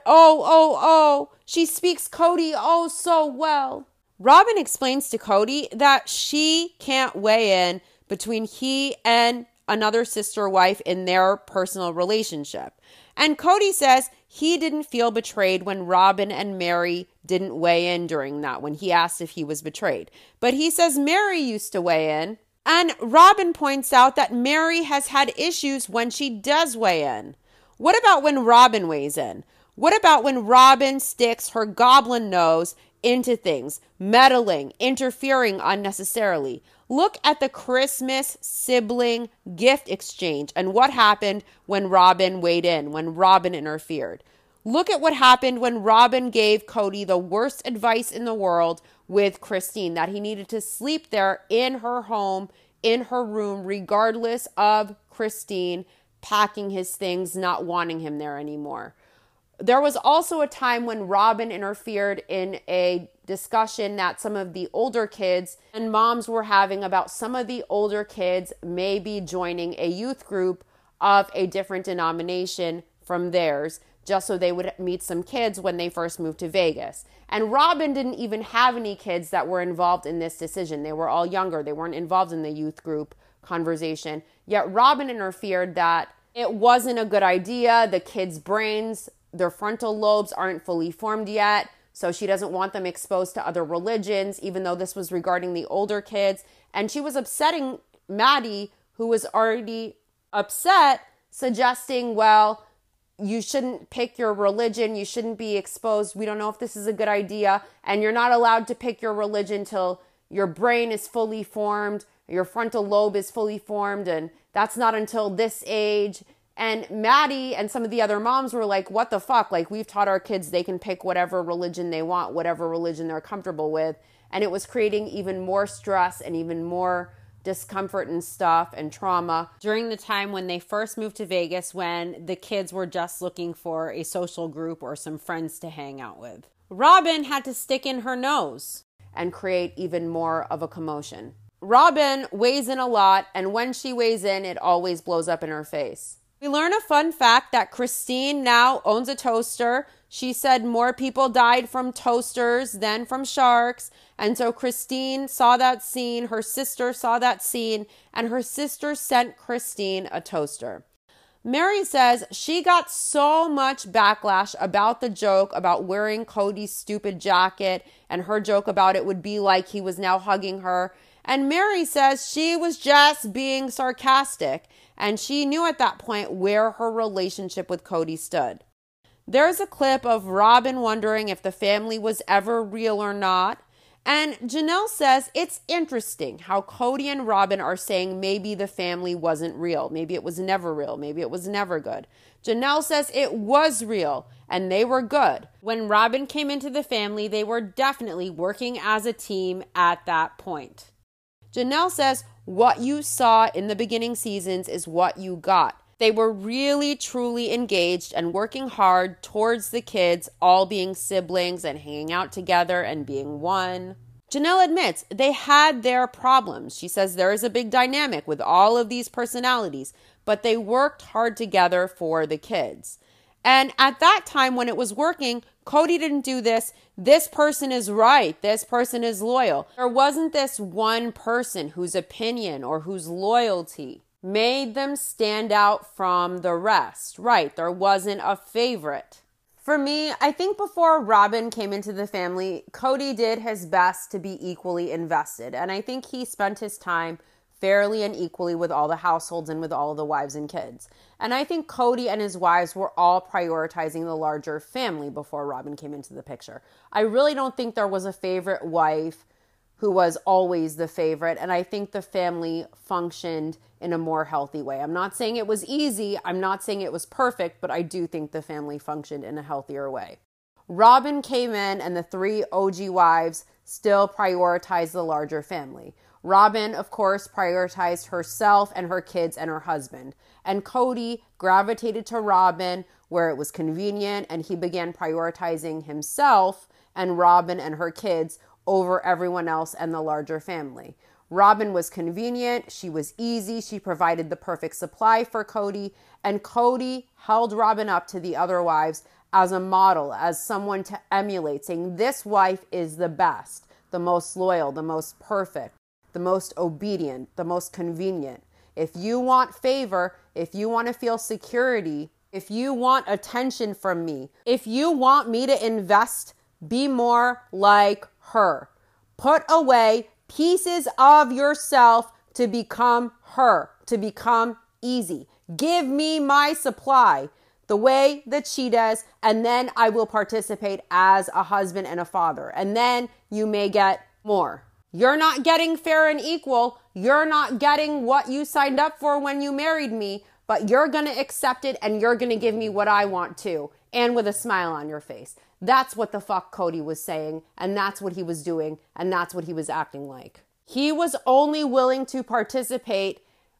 she speaks Cody oh so well. Robin explains to Cody that she can't weigh in between he and another sister wife in their personal relationship. And Cody says he didn't feel betrayed when Robin and Mary didn't weigh in during that, when he asked if he was betrayed. But he says Mary used to weigh in. And Robin points out that Mary has had issues when she does weigh in. What about when Robin weighs in? What about when Robin sticks her goblin nose into things, meddling, interfering unnecessarily? Look at the Christmas sibling gift exchange and what happened when Robin weighed in, when Robin interfered. Look at what happened when Robin gave Cody the worst advice in the world with Christine, that he needed to sleep there in her home, in her room, regardless of Christine packing his things, not wanting him there anymore. There was also a time when Robin interfered in a discussion that some of the older kids and moms were having about some of the older kids maybe joining a youth group of a different denomination from theirs, just so they would meet some kids when they first moved to Vegas. And Robin didn't even have any kids that were involved in this decision. They were all younger. They weren't involved in the youth group conversation. Yet Robin interfered that it wasn't a good idea. The kids' brains, their frontal lobes aren't fully formed yet, so she doesn't want them exposed to other religions, even though this was regarding the older kids. And she was upsetting Maddie, who was already upset, suggesting, well, you shouldn't pick your religion, you shouldn't be exposed, we don't know if this is a good idea, and you're not allowed to pick your religion till your brain is fully formed, your frontal lobe is fully formed, and that's not until this age. And Maddie and some of the other moms were like, what the fuck? Like, we've taught our kids they can pick whatever religion they want, whatever religion they're comfortable with. And it was creating even more stress and even more discomfort and stuff and trauma during the time when they first moved to Vegas, when the kids were just looking for a social group or some friends to hang out with. Robin had to stick in her nose and create even more of a commotion. Robin weighs in a lot, and when she weighs in, it always blows up in her face. We learn a fun fact that Christine now owns a toaster. She said more people died from toasters than from sharks. And so Christine saw that scene, her sister saw that scene, and her sister sent Christine a toaster. Mary says she got so much backlash about the joke about wearing Cody's stupid jacket, and her joke about it would be like he was now hugging her. And Mary says she was just being sarcastic, and she knew at that point where her relationship with Cody stood. There's a clip of Robin wondering if the family was ever real or not. And Janelle says it's interesting how Cody and Robin are saying maybe the family wasn't real. Maybe it was never real. Maybe it was never good. Janelle says it was real and they were good. When Robin came into the family, they were definitely working as a team at that point. Janelle says what you saw in the beginning seasons is what you got. They were really, truly engaged and working hard towards the kids, all being siblings and hanging out together and being one. Janelle admits they had their problems. She says there is a big dynamic with all of these personalities, but they worked hard together for the kids. And at that time when it was working, Cody didn't do this person is right, this person is loyal. There wasn't this one person whose opinion or whose loyalty made them stand out from the rest. Right, there wasn't a favorite. For me, I think before Robin came into the family, Cody did his best to be equally invested. And I think he spent his time fairly and equally with all the households and with all the wives and kids. And I think Cody and his wives were all prioritizing the larger family before Robin came into the picture. I really don't think there was a favorite wife who was always the favorite. And I think the family functioned in a more healthy way. I'm not saying it was easy. I'm not saying it was perfect, but I do think the family functioned in a healthier way. Robin came in and the 3 OG wives still prioritized the larger family. Robin, of course, prioritized herself and her kids and her husband. And Cody gravitated to Robin where it was convenient, and he began prioritizing himself and Robin and her kids over everyone else and the larger family. Robin was convenient, she was easy, she provided the perfect supply for Cody, and Cody held Robin up to the other wives as a model, as someone to emulate, saying this wife is the best, the most loyal, the most perfect, the most obedient, the most convenient. If you want favor, if you want to feel security, if you want attention from me, if you want me to invest, be more like her. Put away pieces of yourself to become her, to become easy. Give me my supply the way that she does, and then I will participate as a husband and a father. And then you may get more. You're not getting fair and equal. You're not getting what you signed up for when you married me, but you're going to accept it and you're going to give me what I want too, and with a smile on your face. That's what the fuck Cody was saying, and that's what he was doing, and that's what he was acting like. He was only willing to participate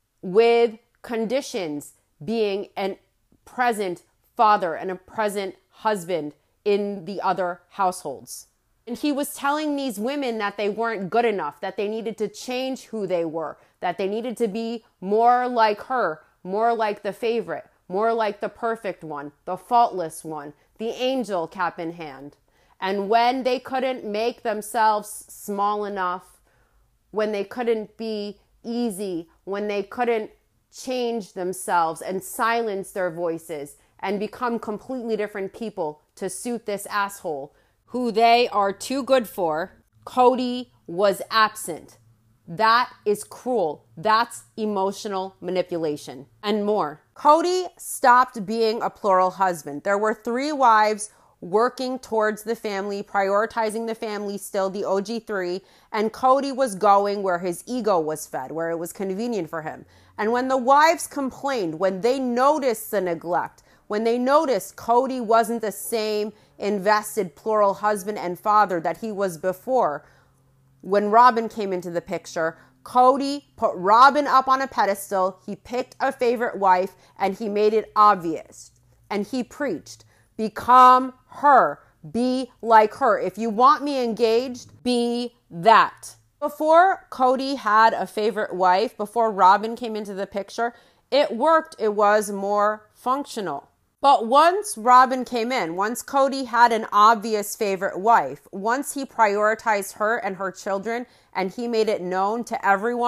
with conditions, being a present father and a present husband in the other households. And he was telling these women that they weren't good enough, that they needed to change who they were, that they needed to be more like her, more like the favorite, more like the perfect one, the faultless one, the angel cap in hand. And when they couldn't make themselves small enough, when they couldn't be easy, when they couldn't change themselves and silence their voices and become completely different people to suit this asshole who they are too good for, Cody was absent. That is cruel. That's emotional manipulation and more. Cody stopped being a plural husband. There were 3 wives working towards the family, prioritizing the family, still the OG3, and Cody was going where his ego was fed, where it was convenient for him. And when the wives complained, when they noticed the neglect, when they noticed Cody wasn't the same invested plural husband and father that he was before, when Robin came into the picture, Cody put Robin up on a pedestal, he picked a favorite wife, and he made it obvious. And he preached, become her, be like her. If you want me engaged, be that. Before Cody had a favorite wife, before Robin came into the picture, it worked. It was more functional. But once Robin came in, once Cody had an obvious favorite wife, once he prioritized her and her children and he made it known to everyone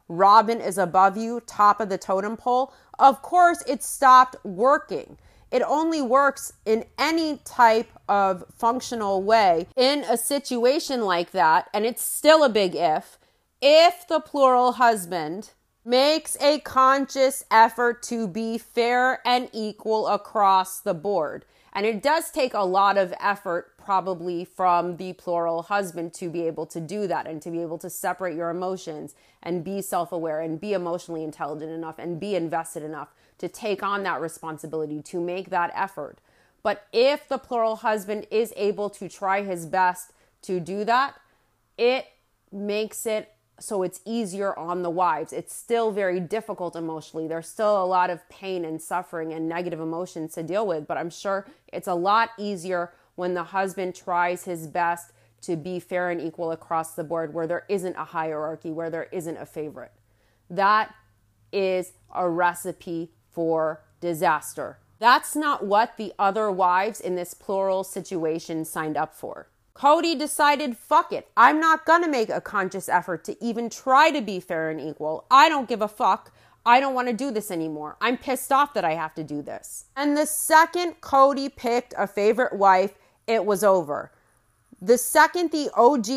Robin is above you, top of the totem pole, of course it stopped working. It only works in any type of functional way in a situation like that, and it's still a big if the plural husband makes a conscious effort to be fair and equal across the board. And it does take a lot of effort probably from the plural husband to be able to do that and to be able to separate your emotions and be self-aware and be emotionally intelligent enough and be invested enough to take on that responsibility, to make that effort. But if the plural husband is able to try his best to do that, it makes it so it's easier on the wives. It's still very difficult emotionally. There's still a lot of pain and suffering and negative emotions to deal with, but I'm sure it's a lot easier when the husband tries his best to be fair and equal across the board, where there isn't a hierarchy, where there isn't a favorite. That is a recipe for disaster. That's not what the other wives in this plural situation signed up for. Cody decided, fuck it. I'm not going to make a conscious effort to even try to be fair and equal. I don't give a fuck. I don't want to do this anymore. I'm pissed off that I have to do this. And the second Cody picked a favorite wife, it was over. The second the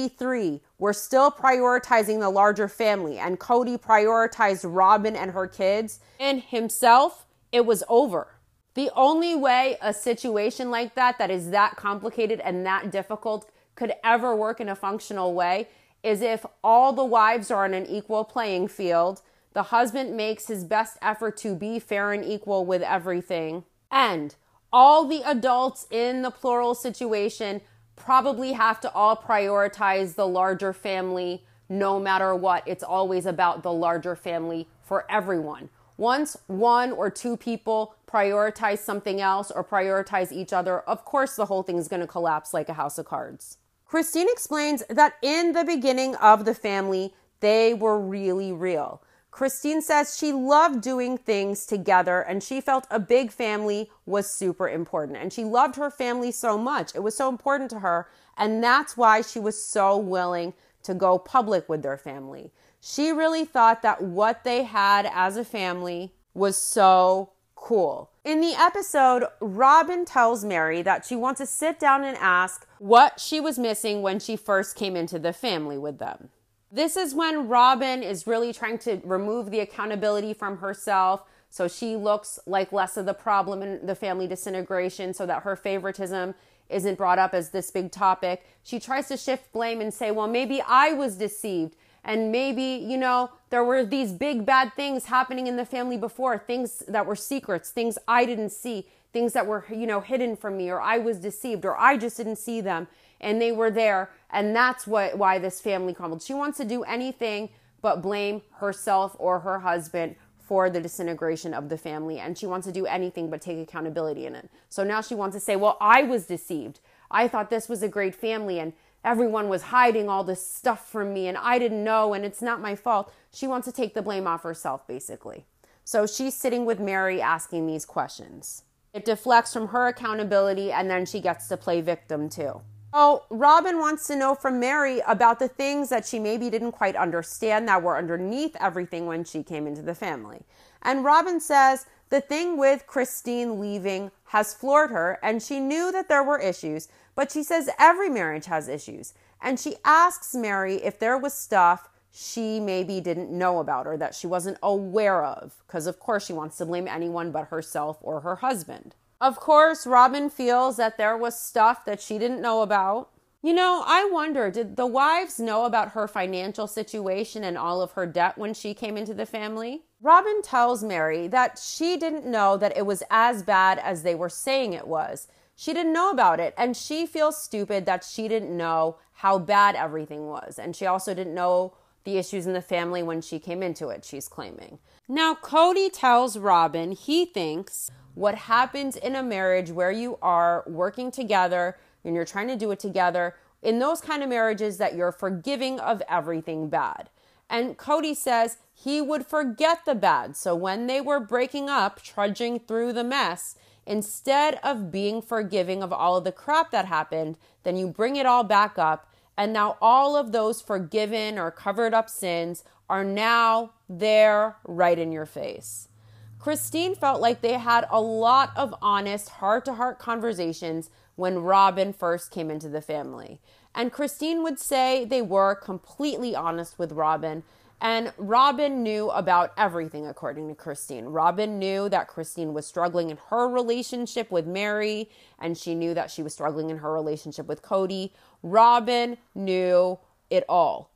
OG3 were still prioritizing the larger family and Cody prioritized Robin and her kids and himself, it was over. The only way a situation like that is that complicated and that difficult could ever work in a functional way is if all the wives are on an equal playing field, the husband makes his best effort to be fair and equal with everything, and all the adults in the plural situation probably have to all prioritize the larger family no matter what. It's always about the larger family for everyone. Once one or two people prioritize something else or prioritize each other, of course the whole thing is going to collapse like a house of cards. Christine explains that in the beginning of the family, they were really real. Christine says she loved doing things together and she felt a big family was super important. And she loved her family so much. It was so important to her. And that's why she was so willing to go public with their family. She really thought that what they had as a family was so cool. In the episode, Robin tells Mary that she wants to sit down and ask what she was missing when she first came into the family with them. This is when Robin is really trying to remove the accountability from herself so she looks like less of the problem in the family disintegration so that her favoritism isn't brought up as this big topic. She tries to shift blame and say, well, maybe I was deceived. And maybe, there were these big bad things happening in the family before, things that were secrets, things I didn't see, things that were, hidden from me, or I was deceived, or I just didn't see them and they were there. And that's why this family crumbled. She wants to do anything but blame herself or her husband for the disintegration of the family. And she wants to do anything but take accountability in it. So now she wants to say, well, I was deceived. I thought this was a great family and everyone was hiding all this stuff from me and I didn't know and it's not my fault. She wants to take the blame off herself, basically. So she's sitting with Mary asking these questions. It deflects from her accountability and then she gets to play victim too. Oh, Robin wants to know from Mary about the things that she maybe didn't quite understand that were underneath everything when she came into the family. And Robin says the thing with Christine leaving has floored her and she knew that there were issues, but she says every marriage has issues. And she asks Mary if there was stuff she maybe didn't know about or that she wasn't aware of, because of course she wants to blame anyone but herself or her husband. Of course, Robin feels that there was stuff that she didn't know about. I wonder, did the wives know about her financial situation and all of her debt when she came into the family? Robin tells Mary that she didn't know that it was as bad as they were saying it was. She didn't know about it, and she feels stupid that she didn't know how bad everything was. And she also didn't know the issues in the family when she came into it, she's claiming. Now, Cody tells Robin he thinks what happens in a marriage where you are working together and you're trying to do it together, in those kind of marriages that you're forgiving of everything bad. And Cody says he would forget the bad. So when they were breaking up, trudging through the mess, instead of being forgiving of all of the crap that happened, then you bring it all back up. And now all of those forgiven or covered up sins are now there right in your face. Christine felt like they had a lot of honest, heart-to-heart conversations when Robin first came into the family. And Christine would say they were completely honest with Robin, and Robin knew about everything, according to Christine. Robin knew that Christine was struggling in her relationship with Mary, and she knew that she was struggling in her relationship with Cody. Robin knew it all.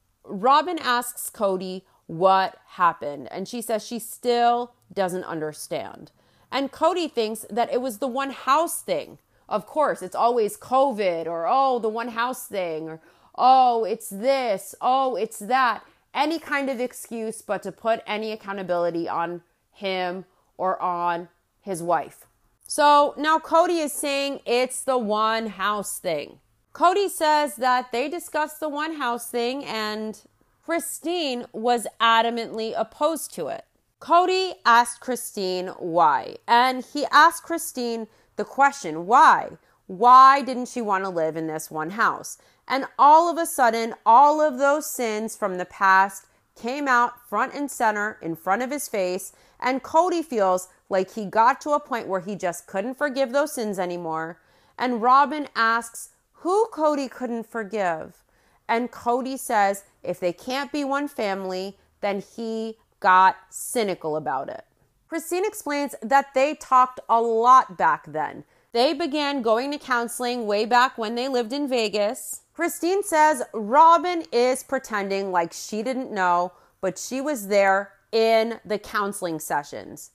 Robin asks Cody what happened, and she says she still doesn't understand. And Cody thinks that it was the one house thing. Of course, it's always COVID, or, oh, the one house thing, or, oh, it's this, oh, it's that. Any kind of excuse but to put any accountability on him or on his wife. So now Cody is saying it's the one house thing. Cody says that they discussed the one house thing and Christine was adamantly opposed to it. Cody asked Christine why, and he asked Christine the question, why? Why didn't she want to live in this one house? And all of a sudden, all of those sins from the past came out front and center in front of his face, and Cody feels like he got to a point where he just couldn't forgive those sins anymore. And Robin asks who Cody couldn't forgive. And Cody says if they can't be one family, then he got cynical about it. Christine explains that they talked a lot back then. They began going to counseling way back when they lived in Vegas. Christine says Robin is pretending like she didn't know, but she was there in the counseling sessions.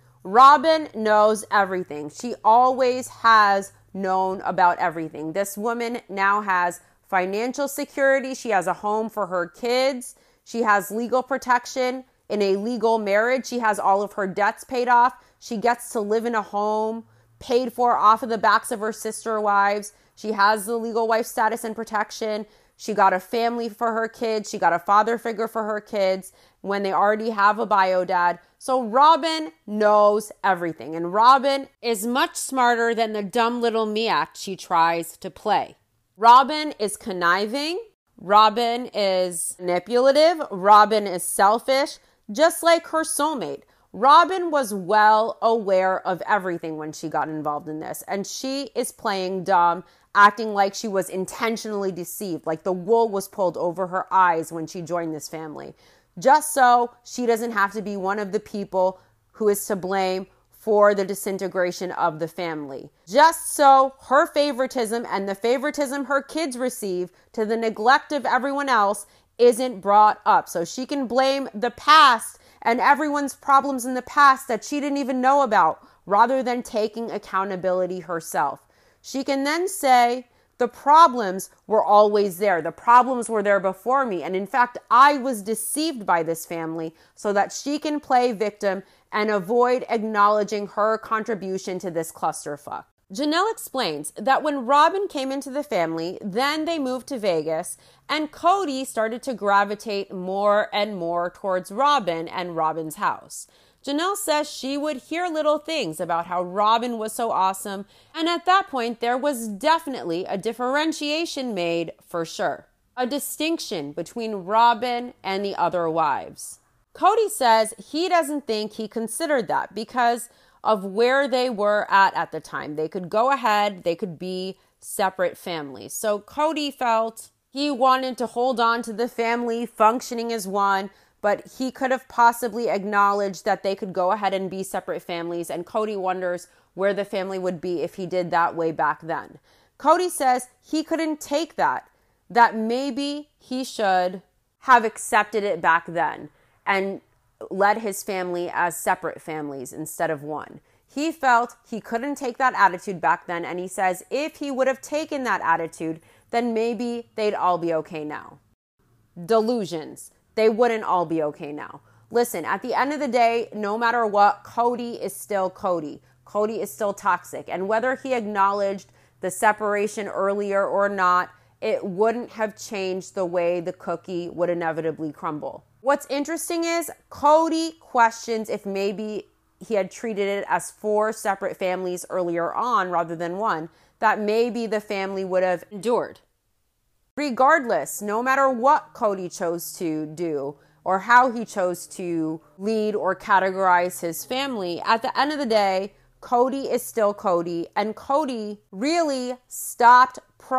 Robin knows everything. She always has known about everything. This woman now has financial security. She has a home for her kids. She has legal protection in a legal marriage. She has all of her debts paid off. She gets to live in a home paid for off of the backs of her sister wives. She has the legal wife status and protection. She got a family for her kids. She got a father figure for her kids when they already have a bio dad. So Robin knows everything. And Robin is much smarter than the dumb little me act she tries to play. Robin is conniving. Robin is manipulative. Robin is selfish, just like her soulmate. Robin was well aware of everything when she got involved in this, and she is playing dumb, acting like she was intentionally deceived, like the wool was pulled over her eyes when she joined this family, just so she doesn't have to be one of the people who is to blame for the disintegration of the family. Just so her favoritism and the favoritism her kids receive to the neglect of everyone else isn't brought up. So she can blame the past and everyone's problems in the past that she didn't even know about, rather than taking accountability herself. She can then say, the problems were always there. The problems were there before me. And in fact, I was deceived by this family, so that she can play victim and avoid acknowledging her contribution to this clusterfuck. Janelle explains that when Robin came into the family, then they moved to Vegas, and Cody started to gravitate more and more towards Robin and Robin's house. Janelle says she would hear little things about how Robin was so awesome, and at that point, there was definitely a differentiation made for sure. A distinction between Robin and the other wives. Cody says he doesn't think he considered that because of where they were at the time. They could go ahead, they could be separate families. So Cody felt he wanted to hold on to the family functioning as one, but he could have possibly acknowledged that they could go ahead and be separate families, and Cody wonders where the family would be if he did that way back then. Cody says he couldn't take that maybe he should have accepted it back then and led his family as separate families instead of one. He felt he couldn't take that attitude back then, and he says if he would have taken that attitude, then maybe they'd all be okay now. Delusions. They wouldn't all be okay now. Listen, at the end of the day, no matter what, Cody is still Cody. Cody is still toxic. And whether he acknowledged the separation earlier or not, it wouldn't have changed the way the cookie would inevitably crumble. What's interesting is Cody questions if maybe he had treated it as 4 separate families earlier on rather than one, that maybe the family would have endured. Regardless, no matter what Cody chose to do, or how he chose to lead or categorize his family, at the end of the day, Kody is still Kody, and Kody really stopped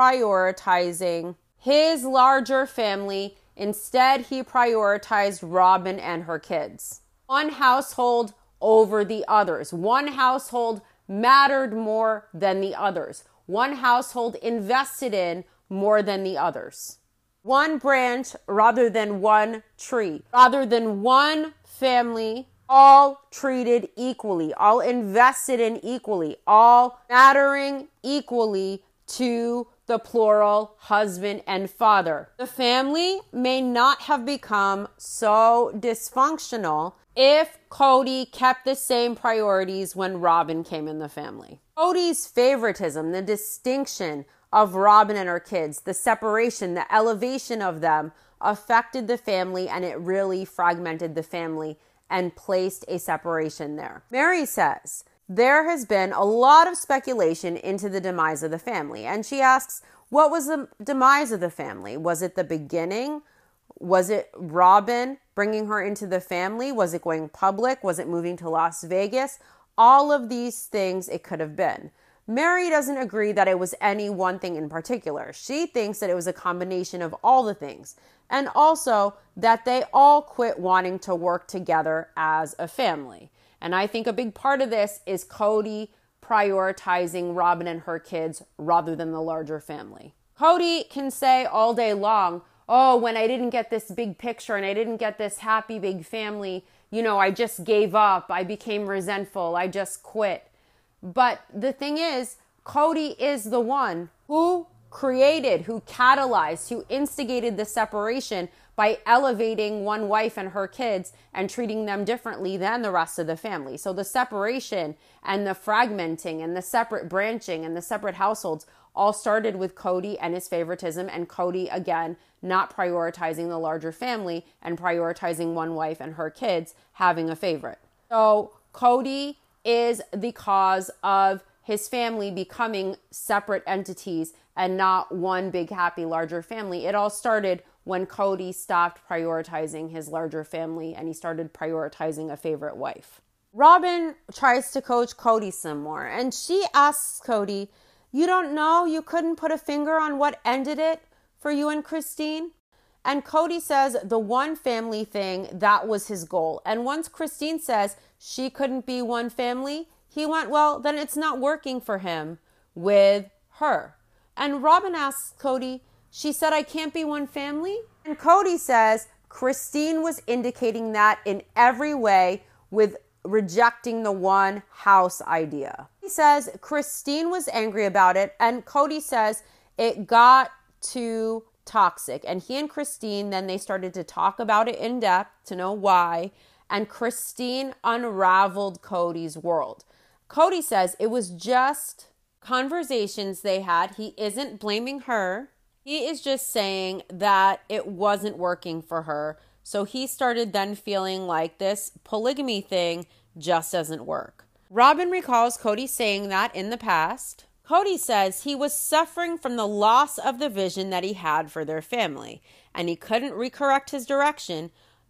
prioritizing his larger family. Instead, he prioritized Robyn and her kids. One household over the others. One household mattered more than the others. One household invested in more than the others. One branch rather than one tree. Rather than one family, all treated equally, all invested in equally, all mattering equally to the plural husband and father. The family may not have become so dysfunctional if Kody kept the same priorities when Robyn came in the family. Kody's favoritism, the distinction of Robyn and her kids, the separation, the elevation of them affected the family, and it really fragmented the family and placed a separation there. Meri says, there has been a lot of speculation into the demise of the family. And she asks, what was the demise of the family? Was it the beginning? Was it Robyn bringing her into the family? Was it going public? Was it moving to Las Vegas? All of these things it could have been. Meri doesn't agree that it was any one thing in particular. She thinks that it was a combination of all the things. And also that they all quit wanting to work together as a family. And I think a big part of this is Kody prioritizing Robyn and her kids rather than the larger family. Kody can say all day long, oh, when I didn't get this big picture and I didn't get this happy big family, I just gave up. I became resentful. I just quit. But the thing is, Kody is the one who created, who catalyzed, who instigated the separation by elevating one wife and her kids and treating them differently than the rest of the family. So the separation and the fragmenting and the separate branching and the separate households all started with Kody and his favoritism, and Kody, again, not prioritizing the larger family and prioritizing one wife and her kids having a favorite. So Kody is the cause of his family becoming separate entities and not one big happy larger family. It all started when Kody stopped prioritizing his larger family and he started prioritizing a favorite wife. Robyn tries to coach Kody some more, and she asks Kody, you don't know, you couldn't put a finger on what ended it for you and Christine? And Kody says the one family thing, that was his goal. And once Christine says she couldn't be one family, he went, well, then it's not working for him with her. And Robyn asks Kody, she said I can't be one family? And Kody says Christine was indicating that in every way with rejecting the one house idea. He says Christine was angry about it, and Kody says it got too toxic. And he and Christine, then they started to talk about it in depth to know why. And Christine unraveled Kody's world. Kody says it was just conversations they had. He isn't blaming her. He is just saying that it wasn't working for her. So he started then feeling like this polygamy thing just doesn't work. Robyn recalls Kody saying that in the past. Kody says he was suffering from the loss of the vision that he had for their family, and he couldn't recorrect his direction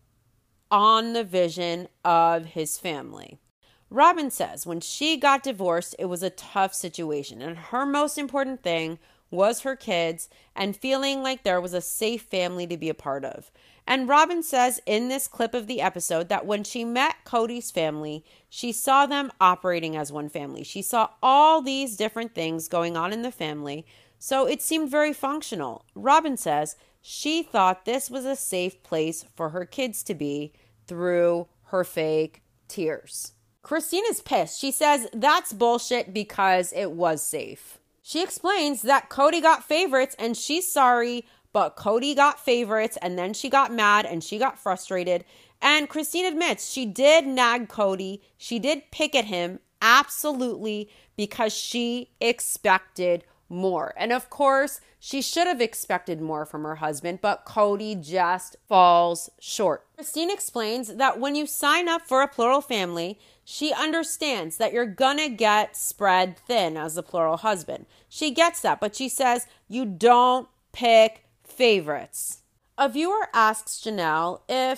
on the vision of his family. Robyn says when she got divorced, it was a tough situation, and her most important thing was her kids and feeling like there was a safe family to be a part of. And Robyn says in this clip of the episode that when she met Kody's family, she saw them operating as one family. She saw all these different things going on in the family, so it seemed very functional. Robyn says she thought this was a safe place for her kids to be through her fake tears. Christine is pissed. She says that's bullshit because it was safe. She explains that Kody got favorites and she's sorry, but Kody got favorites and then she got mad and she got frustrated. And Christine admits she did nag Kody. She did pick at him, absolutely, because she expected more. And of course, she should have expected more from her husband, but Kody just falls short. Christine explains that when you sign up for a plural family, she understands that you're gonna get spread thin as a plural husband. She gets that, but she says you don't pick favorites. A viewer asks Janelle if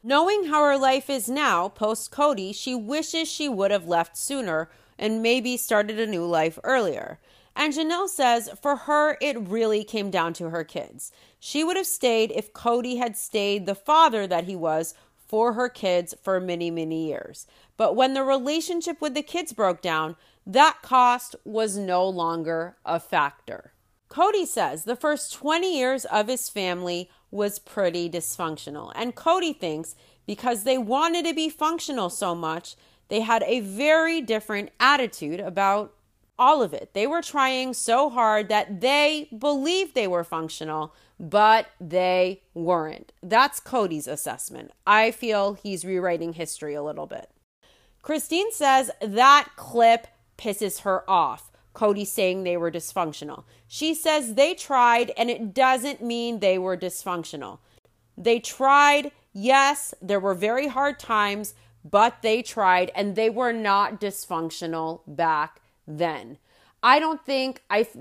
Knowing how her life is now, post-Cody, she wishes she would have left sooner and maybe started a new life earlier. And Janelle says for her, it really came down to her kids. She would have stayed if Cody had stayed the father that he was for her kids for many, many years. But when the relationship with the kids broke down, that cost was no longer a factor. Cody says the first 20 years of his family was pretty dysfunctional. And Cody thinks because they wanted to be functional so much, they had a very different attitude about all of it. They were trying so hard that they believed they were functional, but they weren't. That's Cody's assessment. I feel he's rewriting history a little bit. Christine says that clip pisses her off. Cody saying they were dysfunctional. She says they tried, and it doesn't mean they were dysfunctional. They tried. Yes, there were very hard times, but they tried, and they were not dysfunctional back then. I don't think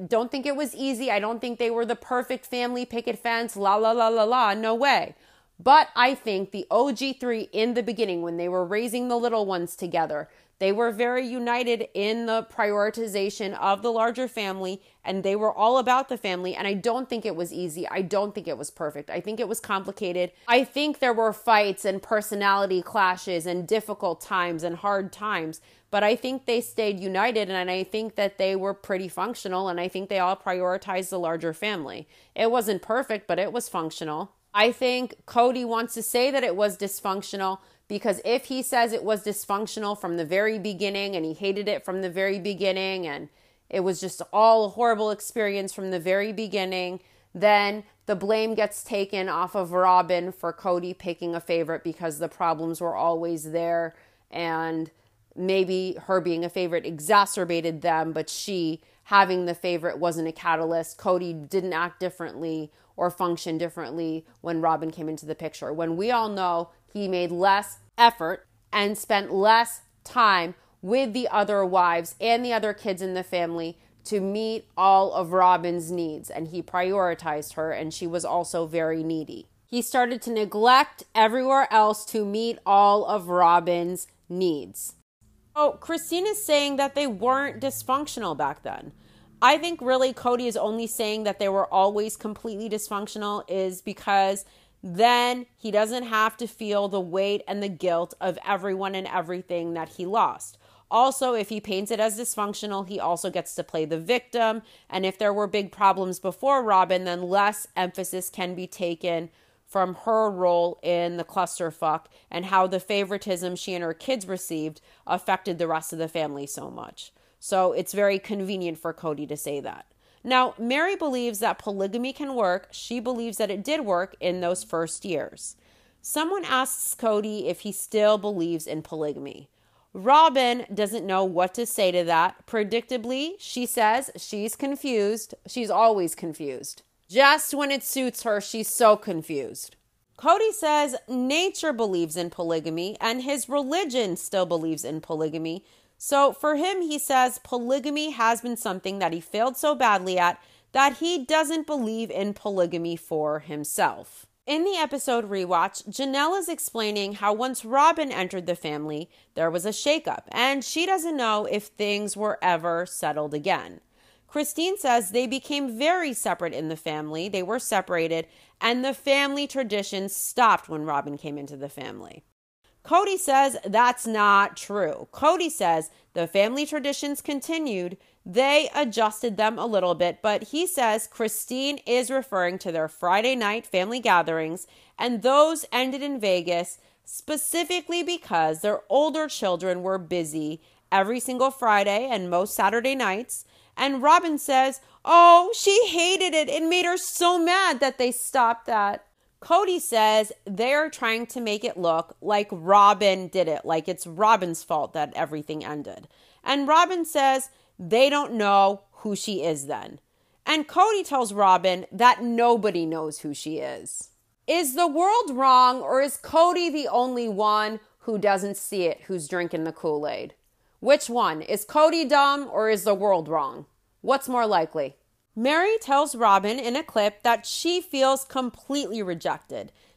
it was easy. I don't think they were the perfect family picket fence, la, la, la, la, la. No way. But I think the OG3 in the beginning, when they were raising the little ones together, they were very united in the prioritization of the larger family, and they were all about the family. And I don't think it was easy. I don't think it was perfect. I think it was complicated. I think there were fights and personality clashes and difficult times and hard times. But I think they stayed united, and I think that they were pretty functional, and I think they all prioritized the larger family. It wasn't perfect, but it was functional. I think Cody wants to say that it was dysfunctional because if he says it was dysfunctional from the very beginning and he hated it from the very beginning and it was just all a horrible experience from the very beginning, then the blame gets taken off of Robin for Cody picking a favorite because the problems were always there and maybe her being a favorite exacerbated them, but she having the favorite wasn't a catalyst. Cody didn't act differently or function differently when Robin came into the picture. When we all know he made less effort and spent less time with the other wives and the other kids in the family to meet all of Robin's needs. And he prioritized her, and she was also very needy. He started to neglect everywhere else to meet all of Robin's needs. Oh, Christine is saying that they weren't dysfunctional back then. I think really Cody is only saying that they were always completely dysfunctional is because then he doesn't have to feel the weight and the guilt of everyone and everything that he lost. Also, if he paints it as dysfunctional, he also gets to play the victim. And if there were big problems before Robin, then less emphasis can be taken from her role in the clusterfuck and how the favoritism she and her kids received affected the rest of the family so much. So it's very convenient for Cody to say that. Now, Mary believes that polygamy can work. She believes that it did work in those first years. Someone asks Cody if he still believes in polygamy. Robin doesn't know what to say to that. Predictably, she says she's confused. She's always confused. Just when it suits her, she's so confused. Cody says nature believes in polygamy and his religion still believes in polygamy. So for him, he says polygamy has been something that he failed so badly at that he doesn't believe in polygamy for himself. In the episode Rewatch, Janelle is explaining how once Robin entered the family, there was a shakeup, and she doesn't know if things were ever settled again. Christine says they became very separate in the family. They were separated, and the family traditions stopped when Robin came into the family. Cody says that's not true. Cody says the family traditions continued. They adjusted them a little bit, but he says Christine is referring to their Friday night family gatherings, and those ended in Vegas specifically because their older children were busy every single Friday and most Saturday nights. And Robin says, oh, she hated it. It made her so mad that they stopped that. Cody says they're trying to make it look like Robin did it, like it's Robin's fault that everything ended. And Robin says they don't know who she is then. And Cody tells Robin that nobody knows who she is. Is the world wrong, or is Cody the only one who doesn't see it, who's drinking the Kool-Aid? Which one? Is Cody dumb, or is the world wrong? What's more likely? Mary tells Robin in a clip that she feels completely rejected.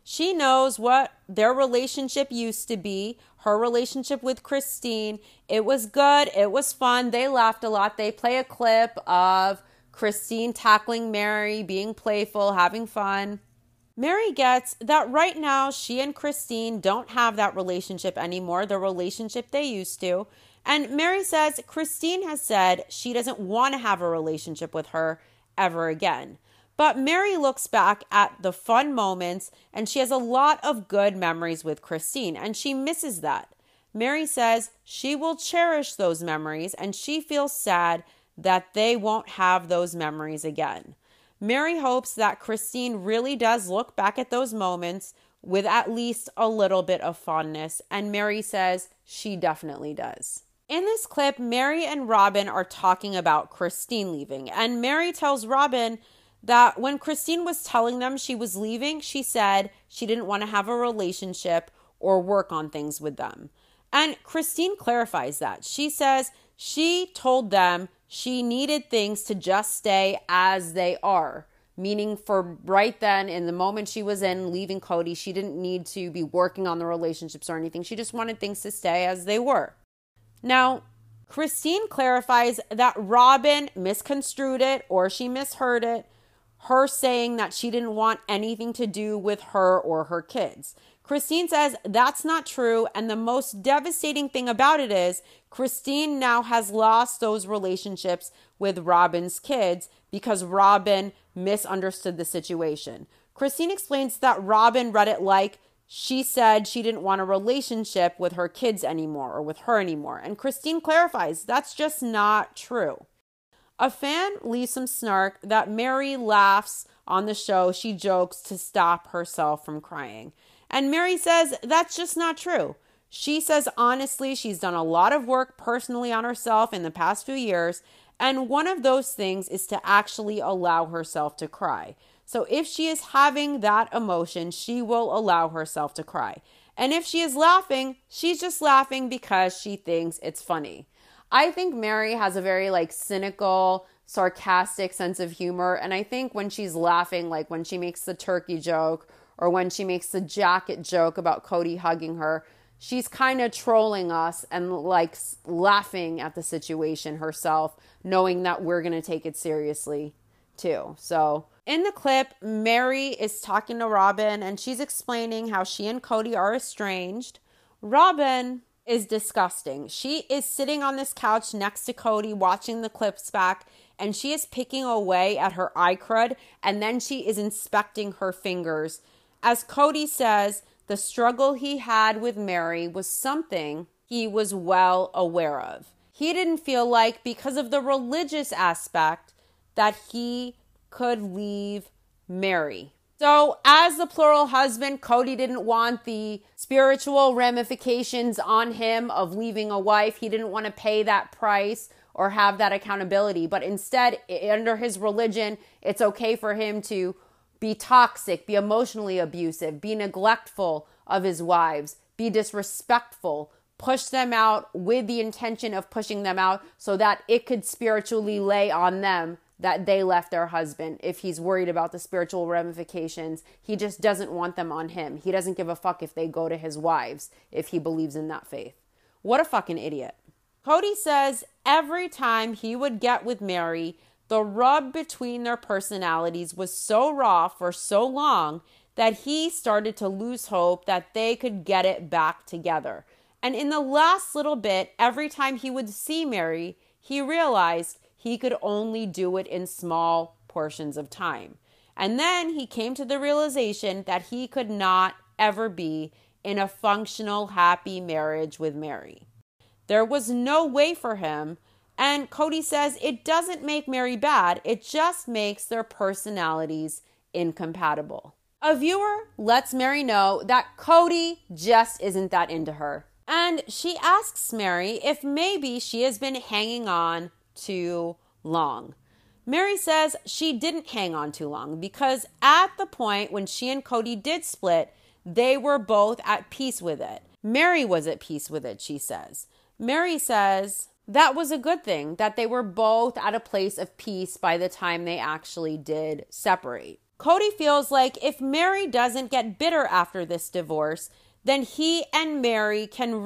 She knows what their relationship used to be, her relationship with Christine. It was good. It was fun. They laughed a lot. They play a clip of Christine tackling Mary, being playful, having fun. Mary gets that right now she and Christine don't have that relationship anymore, the relationship they used to. And Mary says Christine has said she doesn't want to have a relationship with her ever again. But Mary looks back at the fun moments and she has a lot of good memories with Christine and she misses that. Mary says she will cherish those memories and she feels sad that they won't have those memories again. Mary hopes that Christine really does look back at those moments with at least a little bit of fondness, and Mary says she definitely does. In this clip, Mary and Robin are talking about Christine leaving, and Mary tells Robin that when Christine was telling them she was leaving, she said she didn't want to have a relationship or work on things with them. And Christine clarifies that. She says she told them she needed things to just stay as they are, meaning for right then, in the moment she was in leaving Cody, she didn't need to be working on the relationships or anything. She just wanted things to stay as they were. Now, Christine clarifies that Robin misconstrued it or she misheard it, her saying that she didn't want anything to do with her or her kids. Christine says that's not true, and the most devastating thing about it is Christine now has lost those relationships with Robin's kids because Robin misunderstood the situation. Christine explains that Robin read it like she said she didn't want a relationship with her kids anymore or with her anymore, and Christine clarifies that's just not true. A fan leaves some snark that Mary laughs on the show. She jokes to stop herself from crying. And Mary says that's just not true. She says honestly she's done a lot of work personally on herself in the past few years, and one of those things is to actually allow herself to cry. So if she is having that emotion, she will allow herself to cry. And if she is laughing, she's just laughing because she thinks it's funny. I think Mary has a very cynical, sarcastic sense of humor, and I think when she's laughing, like when she makes the turkey joke or when she makes the jacket joke about Cody hugging her, she's kind of trolling us and laughing at the situation herself, knowing that we're going to take it seriously too. So in the clip, Mary is talking to Robin and she's explaining how she and Cody are estranged. Robin is disgusting. She is sitting on this couch next to Cody watching the clips back, and she is picking away at her eye crud, and then she is inspecting her fingers. As Cody says, the struggle he had with Mary was something he was well aware of. He didn't feel like, because of the religious aspect, that he could leave Mary. So as the plural husband, Cody didn't want the spiritual ramifications on him of leaving a wife. He didn't want to pay that price or have that accountability. But instead, under his religion, it's okay for him to be toxic, be emotionally abusive, be neglectful of his wives, be disrespectful, push them out with the intention of pushing them out so that it could spiritually lay on them that they left their husband. If he's worried about the spiritual ramifications, he just doesn't want them on him. He doesn't give a fuck if they go to his wives, if he believes in that faith. What a fucking idiot. Cody says every time he would get with Mary, the rub between their personalities was so raw for so long that he started to lose hope that they could get it back together. And in the last little bit, every time he would see Mary, he realized he could only do it in small portions of time. And then he came to the realization that he could not ever be in a functional, happy marriage with Mary. There was no way for him. And Cody says it doesn't make Mary bad. It just makes their personalities incompatible. A viewer lets Mary know that Cody just isn't that into her. And she asks Mary if maybe she has been hanging on too long. Mary says she didn't hang on too long because at the point when she and Cody did split, they were both at peace with it. Mary was at peace with it, she says. Mary says that was a good thing, that they were both at a place of peace by the time they actually did separate. Cody feels like if Mary doesn't get bitter after this divorce, then he and Mary can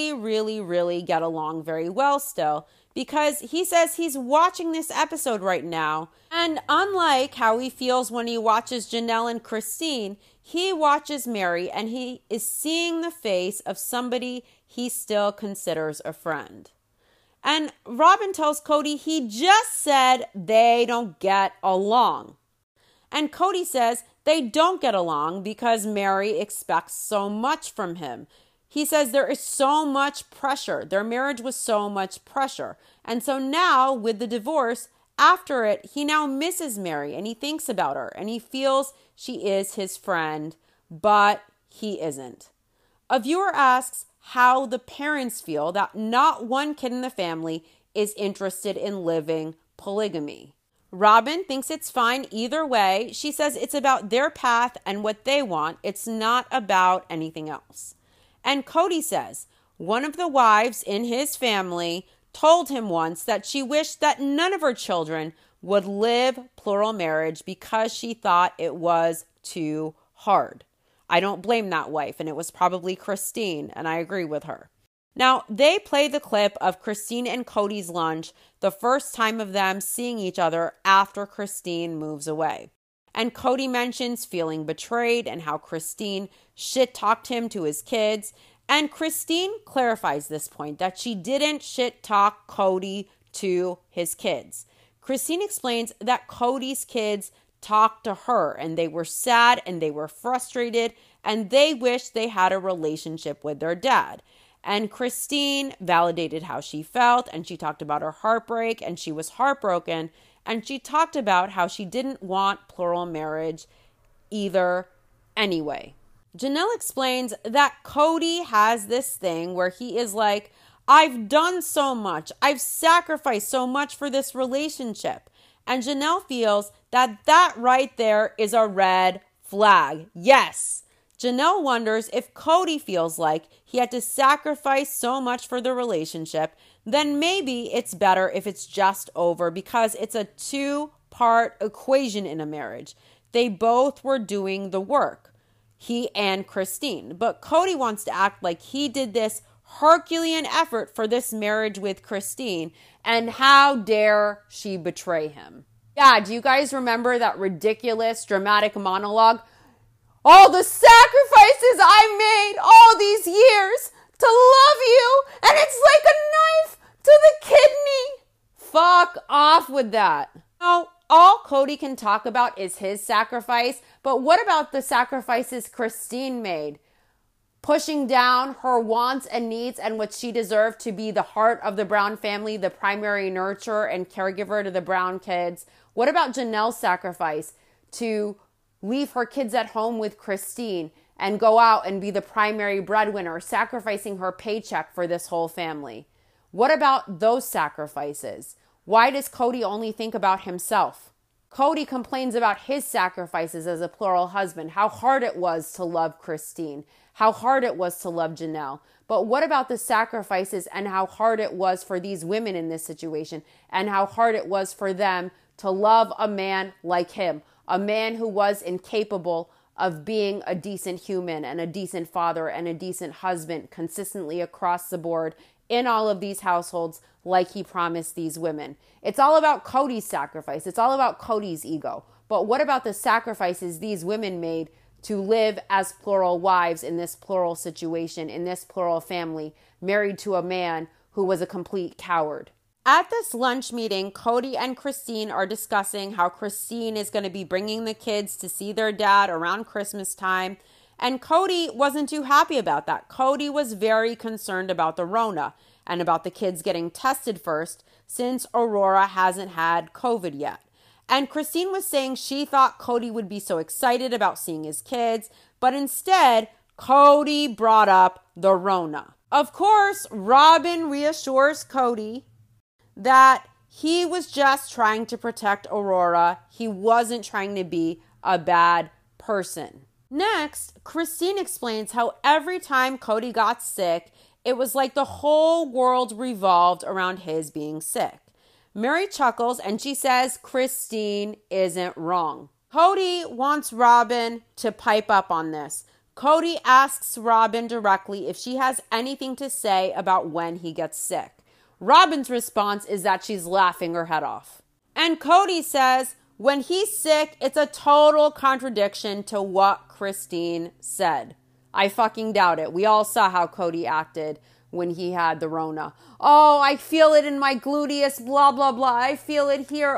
really get along very well still, because he says he's watching this episode right now, and unlike how he feels when he watches Janelle and Christine, he watches Mary and he is seeing the face of somebody he still considers a friend. And Robin tells Cody he just said they don't get along. And Cody says they don't get along because Mary expects so much from him. He says there is so much pressure. Their marriage was so much pressure. And so now with the divorce, after it, he now misses Mary and he thinks about her and he feels she is his friend, but he isn't. A viewer asks how the parents feel that not one kid in the family is interested in living polygamy. Robin thinks it's fine either way. She says it's about their path and what they want. It's not about anything else. And Cody says one of the wives in his family told him once that she wished that none of her children would live plural marriage because she thought it was too hard. I don't blame that wife, and it was probably Christine, and I agree with her. Now, they play the clip of Christine and Cody's lunch, the first time of them seeing each other after Christine moves away. And Cody mentions feeling betrayed and how Christine shit-talked him to his kids. And Christine clarifies this point, that she didn't shit-talk Cody to his kids. Christine explains that Cody's kids talked to her and they were sad and they were frustrated and they wished they had a relationship with their dad. And Christine validated how she felt and she talked about her heartbreak and she was heartbroken and she talked about how she didn't want plural marriage either anyway. Janelle explains that Cody has this thing where he is like, I've done so much. I've sacrificed so much for this relationship. And Janelle feels that right there is a red flag. Yes. Janelle wonders if Cody feels like he had to sacrifice so much for the relationship, then maybe it's better if it's just over because it's a two-part equation in a marriage. They both were doing the work, he and Christine. But Cody wants to act like he did this Herculean effort for this marriage with Christine, and how dare she betray him? Yeah, do you guys remember that ridiculous dramatic monologue? All the sacrifices I made all these years to love you, and it's like a knife to the kidney. Fuck off with that. No, all Cody can talk about is his sacrifice, but what about the sacrifices Christine made? Pushing down her wants and needs and what she deserved to be the heart of the Brown family, the primary nurturer and caregiver to the Brown kids. What about Janelle's sacrifice to leave her kids at home with Christine and go out and be the primary breadwinner, sacrificing her paycheck for this whole family? What about those sacrifices? Why does Cody only think about himself? Cody complains about his sacrifices as a plural husband, how hard it was to love Christine, how hard it was to love Janelle. But what about the sacrifices and how hard it was for these women in this situation and how hard it was for them to love a man like him, a man who was incapable of being a decent human and a decent father and a decent husband consistently across the board in all of these households like he promised these women. It's all about Cody's sacrifice. It's all about Cody's ego. But what about the sacrifices these women made to live as plural wives in this plural situation, in this plural family, married to a man who was a complete coward? At this lunch meeting, Cody and Christine are discussing how Christine is going to be bringing the kids to see their dad around Christmas time. And Cody wasn't too happy about that. Cody was very concerned about the Rona and about the kids getting tested first since Aurora hasn't had COVID yet. And Christine was saying she thought Cody would be so excited about seeing his kids, but instead, Cody brought up the Rona. Of course, Robin reassures Cody that he was just trying to protect Aurora. He wasn't trying to be a bad person. Next, Christine explains how every time Cody got sick, it was like the whole world revolved around his being sick. Mary chuckles and she says Christine isn't wrong. Cody wants Robin to pipe up on this. Cody asks Robin directly if she has anything to say about when he gets sick. Robin's response is that she's laughing her head off. And Cody says when he's sick, it's a total contradiction to what Christine said. I fucking doubt it. We all saw how Cody acted when he had the Rona. Oh, I feel it in my gluteus, blah, blah, blah. I feel it here.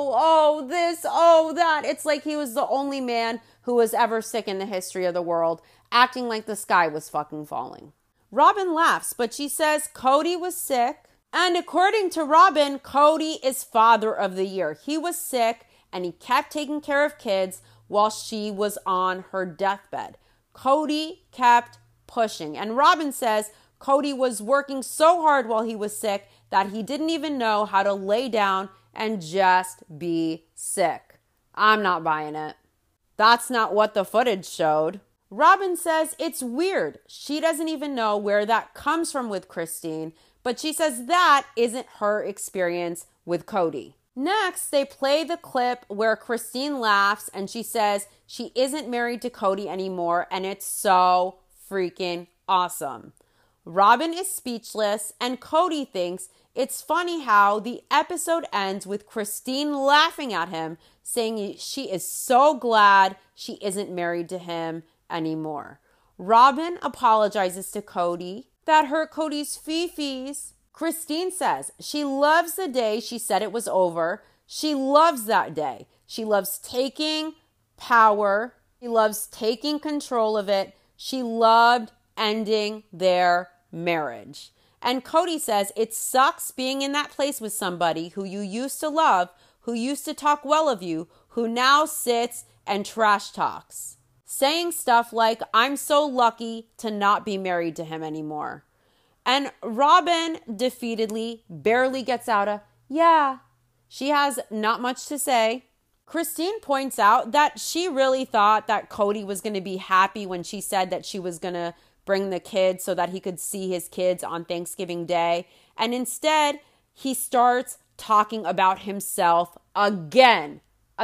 Oh, this, oh, that. It's like he was the only man who was ever sick in the history of the world, acting like the sky was fucking falling. Robin laughs, but she says Cody was sick. And according to Robin, Cody is father of the year. He was sick and he kept taking care of kids while she was on her deathbed. Cody kept pushing. And Robin says Cody was working so hard while he was sick that he didn't even know how to lay down and just be sick. I'm not buying it. That's not what the footage showed. Robin says it's weird. She doesn't even know where that comes from with Christine, but she says that isn't her experience with Cody. Next, they play the clip where Christine laughs and she says she isn't married to Cody anymore, and it's so freaking awesome. Robin is speechless, and Cody thinks it's funny how the episode ends with Christine laughing at him, saying she is so glad she isn't married to him anymore. Robin apologizes to Cody. That hurt Cody's fifis. Christine says she loves the day she said it was over. She loves that day. She loves taking power. She loves taking control of it. She loved ending their marriage. And Cody says it sucks being in that place with somebody who you used to love, who used to talk well of you, who now sits and trash talks, saying stuff like, I'm so lucky to not be married to him anymore. And Robin defeatedly barely gets out a, yeah. She has not much to say. Christine points out that she really thought that Cody was going to be happy when she said that she was going to bring the kids so that he could see his kids on Thanksgiving Day. And instead, he starts talking about himself again.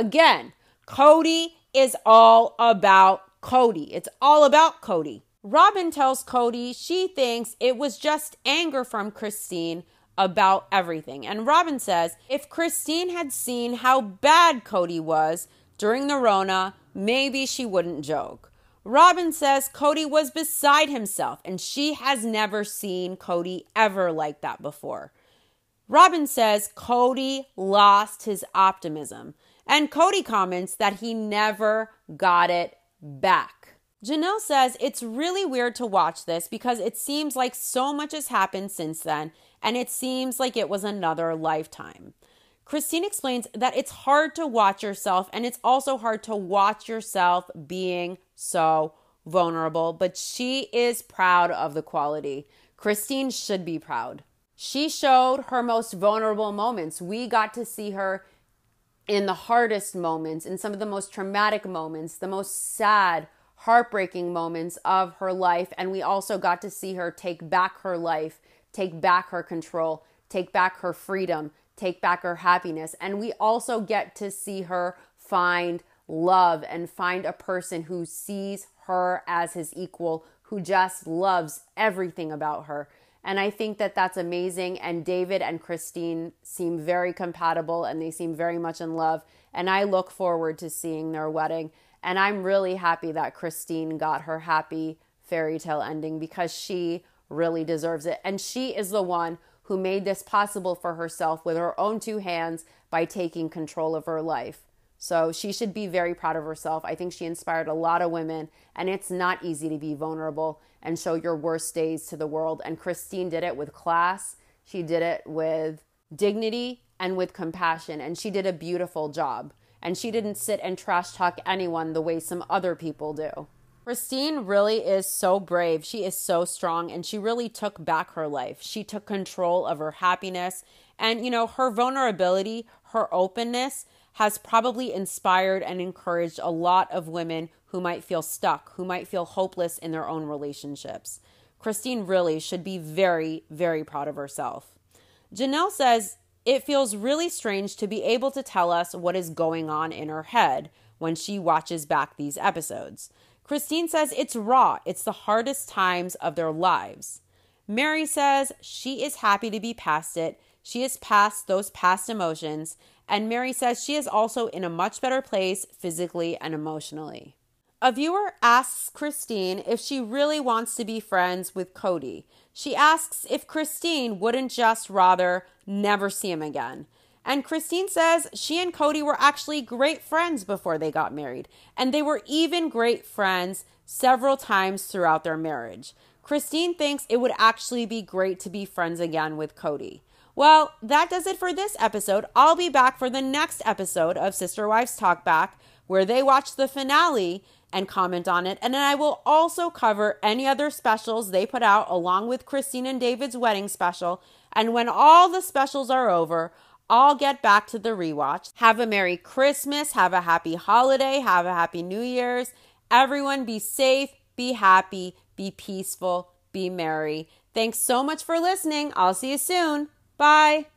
Cody is all about Cody. It's all about Cody. Robin tells Cody she thinks it was just anger from Christine about everything. And Robin says if Christine had seen how bad Cody was during the Rona, maybe she wouldn't joke. Robin says Cody was beside himself and she has never seen Cody ever like that before. Robin says Cody lost his optimism, and Cody comments that he never got it back. Janelle says it's really weird to watch this because it seems like so much has happened since then, and it seems like it was another lifetime. Christine explains that it's hard to watch yourself, and it's also hard to watch yourself being so vulnerable, but she is proud of the quality. Christine should be proud. She showed her most vulnerable moments. We got to see her in the hardest moments, in some of the most traumatic moments, the most sad, heartbreaking moments of her life. And we also got to see her take back her life, take back her control, take back her freedom, take back her happiness. And we also get to see her find love and find a person who sees her as his equal, who just loves everything about her. And I think that that's amazing. And David and Christine seem very compatible and they seem very much in love. And I look forward to seeing their wedding. And I'm really happy that Christine got her happy fairy tale ending because she really deserves it. And she is the one who made this possible for herself with her own two hands by taking control of her life. So she should be very proud of herself. I think she inspired a lot of women, and it's not easy to be vulnerable and show your worst days to the world. And Christine did it with class. She did it with dignity and with compassion, and she did a beautiful job. And she didn't sit and trash talk anyone the way some other people do. Christine really is so brave. She is so strong, and she really took back her life. She took control of her happiness, and her vulnerability, her openness has probably inspired and encouraged a lot of women who might feel stuck, who might feel hopeless in their own relationships. Christine really should be very, very proud of herself. Janelle says it feels really strange to be able to tell us what is going on in her head when she watches back these episodes. Christine says it's raw. It's the hardest times of their lives. Mary says she is happy to be past it. She is past those past emotions. And Mary says she is also in a much better place physically and emotionally. A viewer asks Christine if she really wants to be friends with Cody. She asks if Christine wouldn't just rather never see him again. And Christine says she and Cody were actually great friends before they got married. And they were even great friends several times throughout their marriage. Christine thinks it would actually be great to be friends again with Cody. Well, that does it for this episode. I'll be back for the next episode of Sister Wives Talk Back, where they watch the finale and comment on it. And then I will also cover any other specials they put out along with Christine and David's wedding special. And when all the specials are over, I'll get back to the rewatch. Have a Merry Christmas. Have a happy holiday. Have a happy New Year's. Everyone be safe, be happy, be peaceful, be merry. Thanks so much for listening. I'll see you soon. Bye.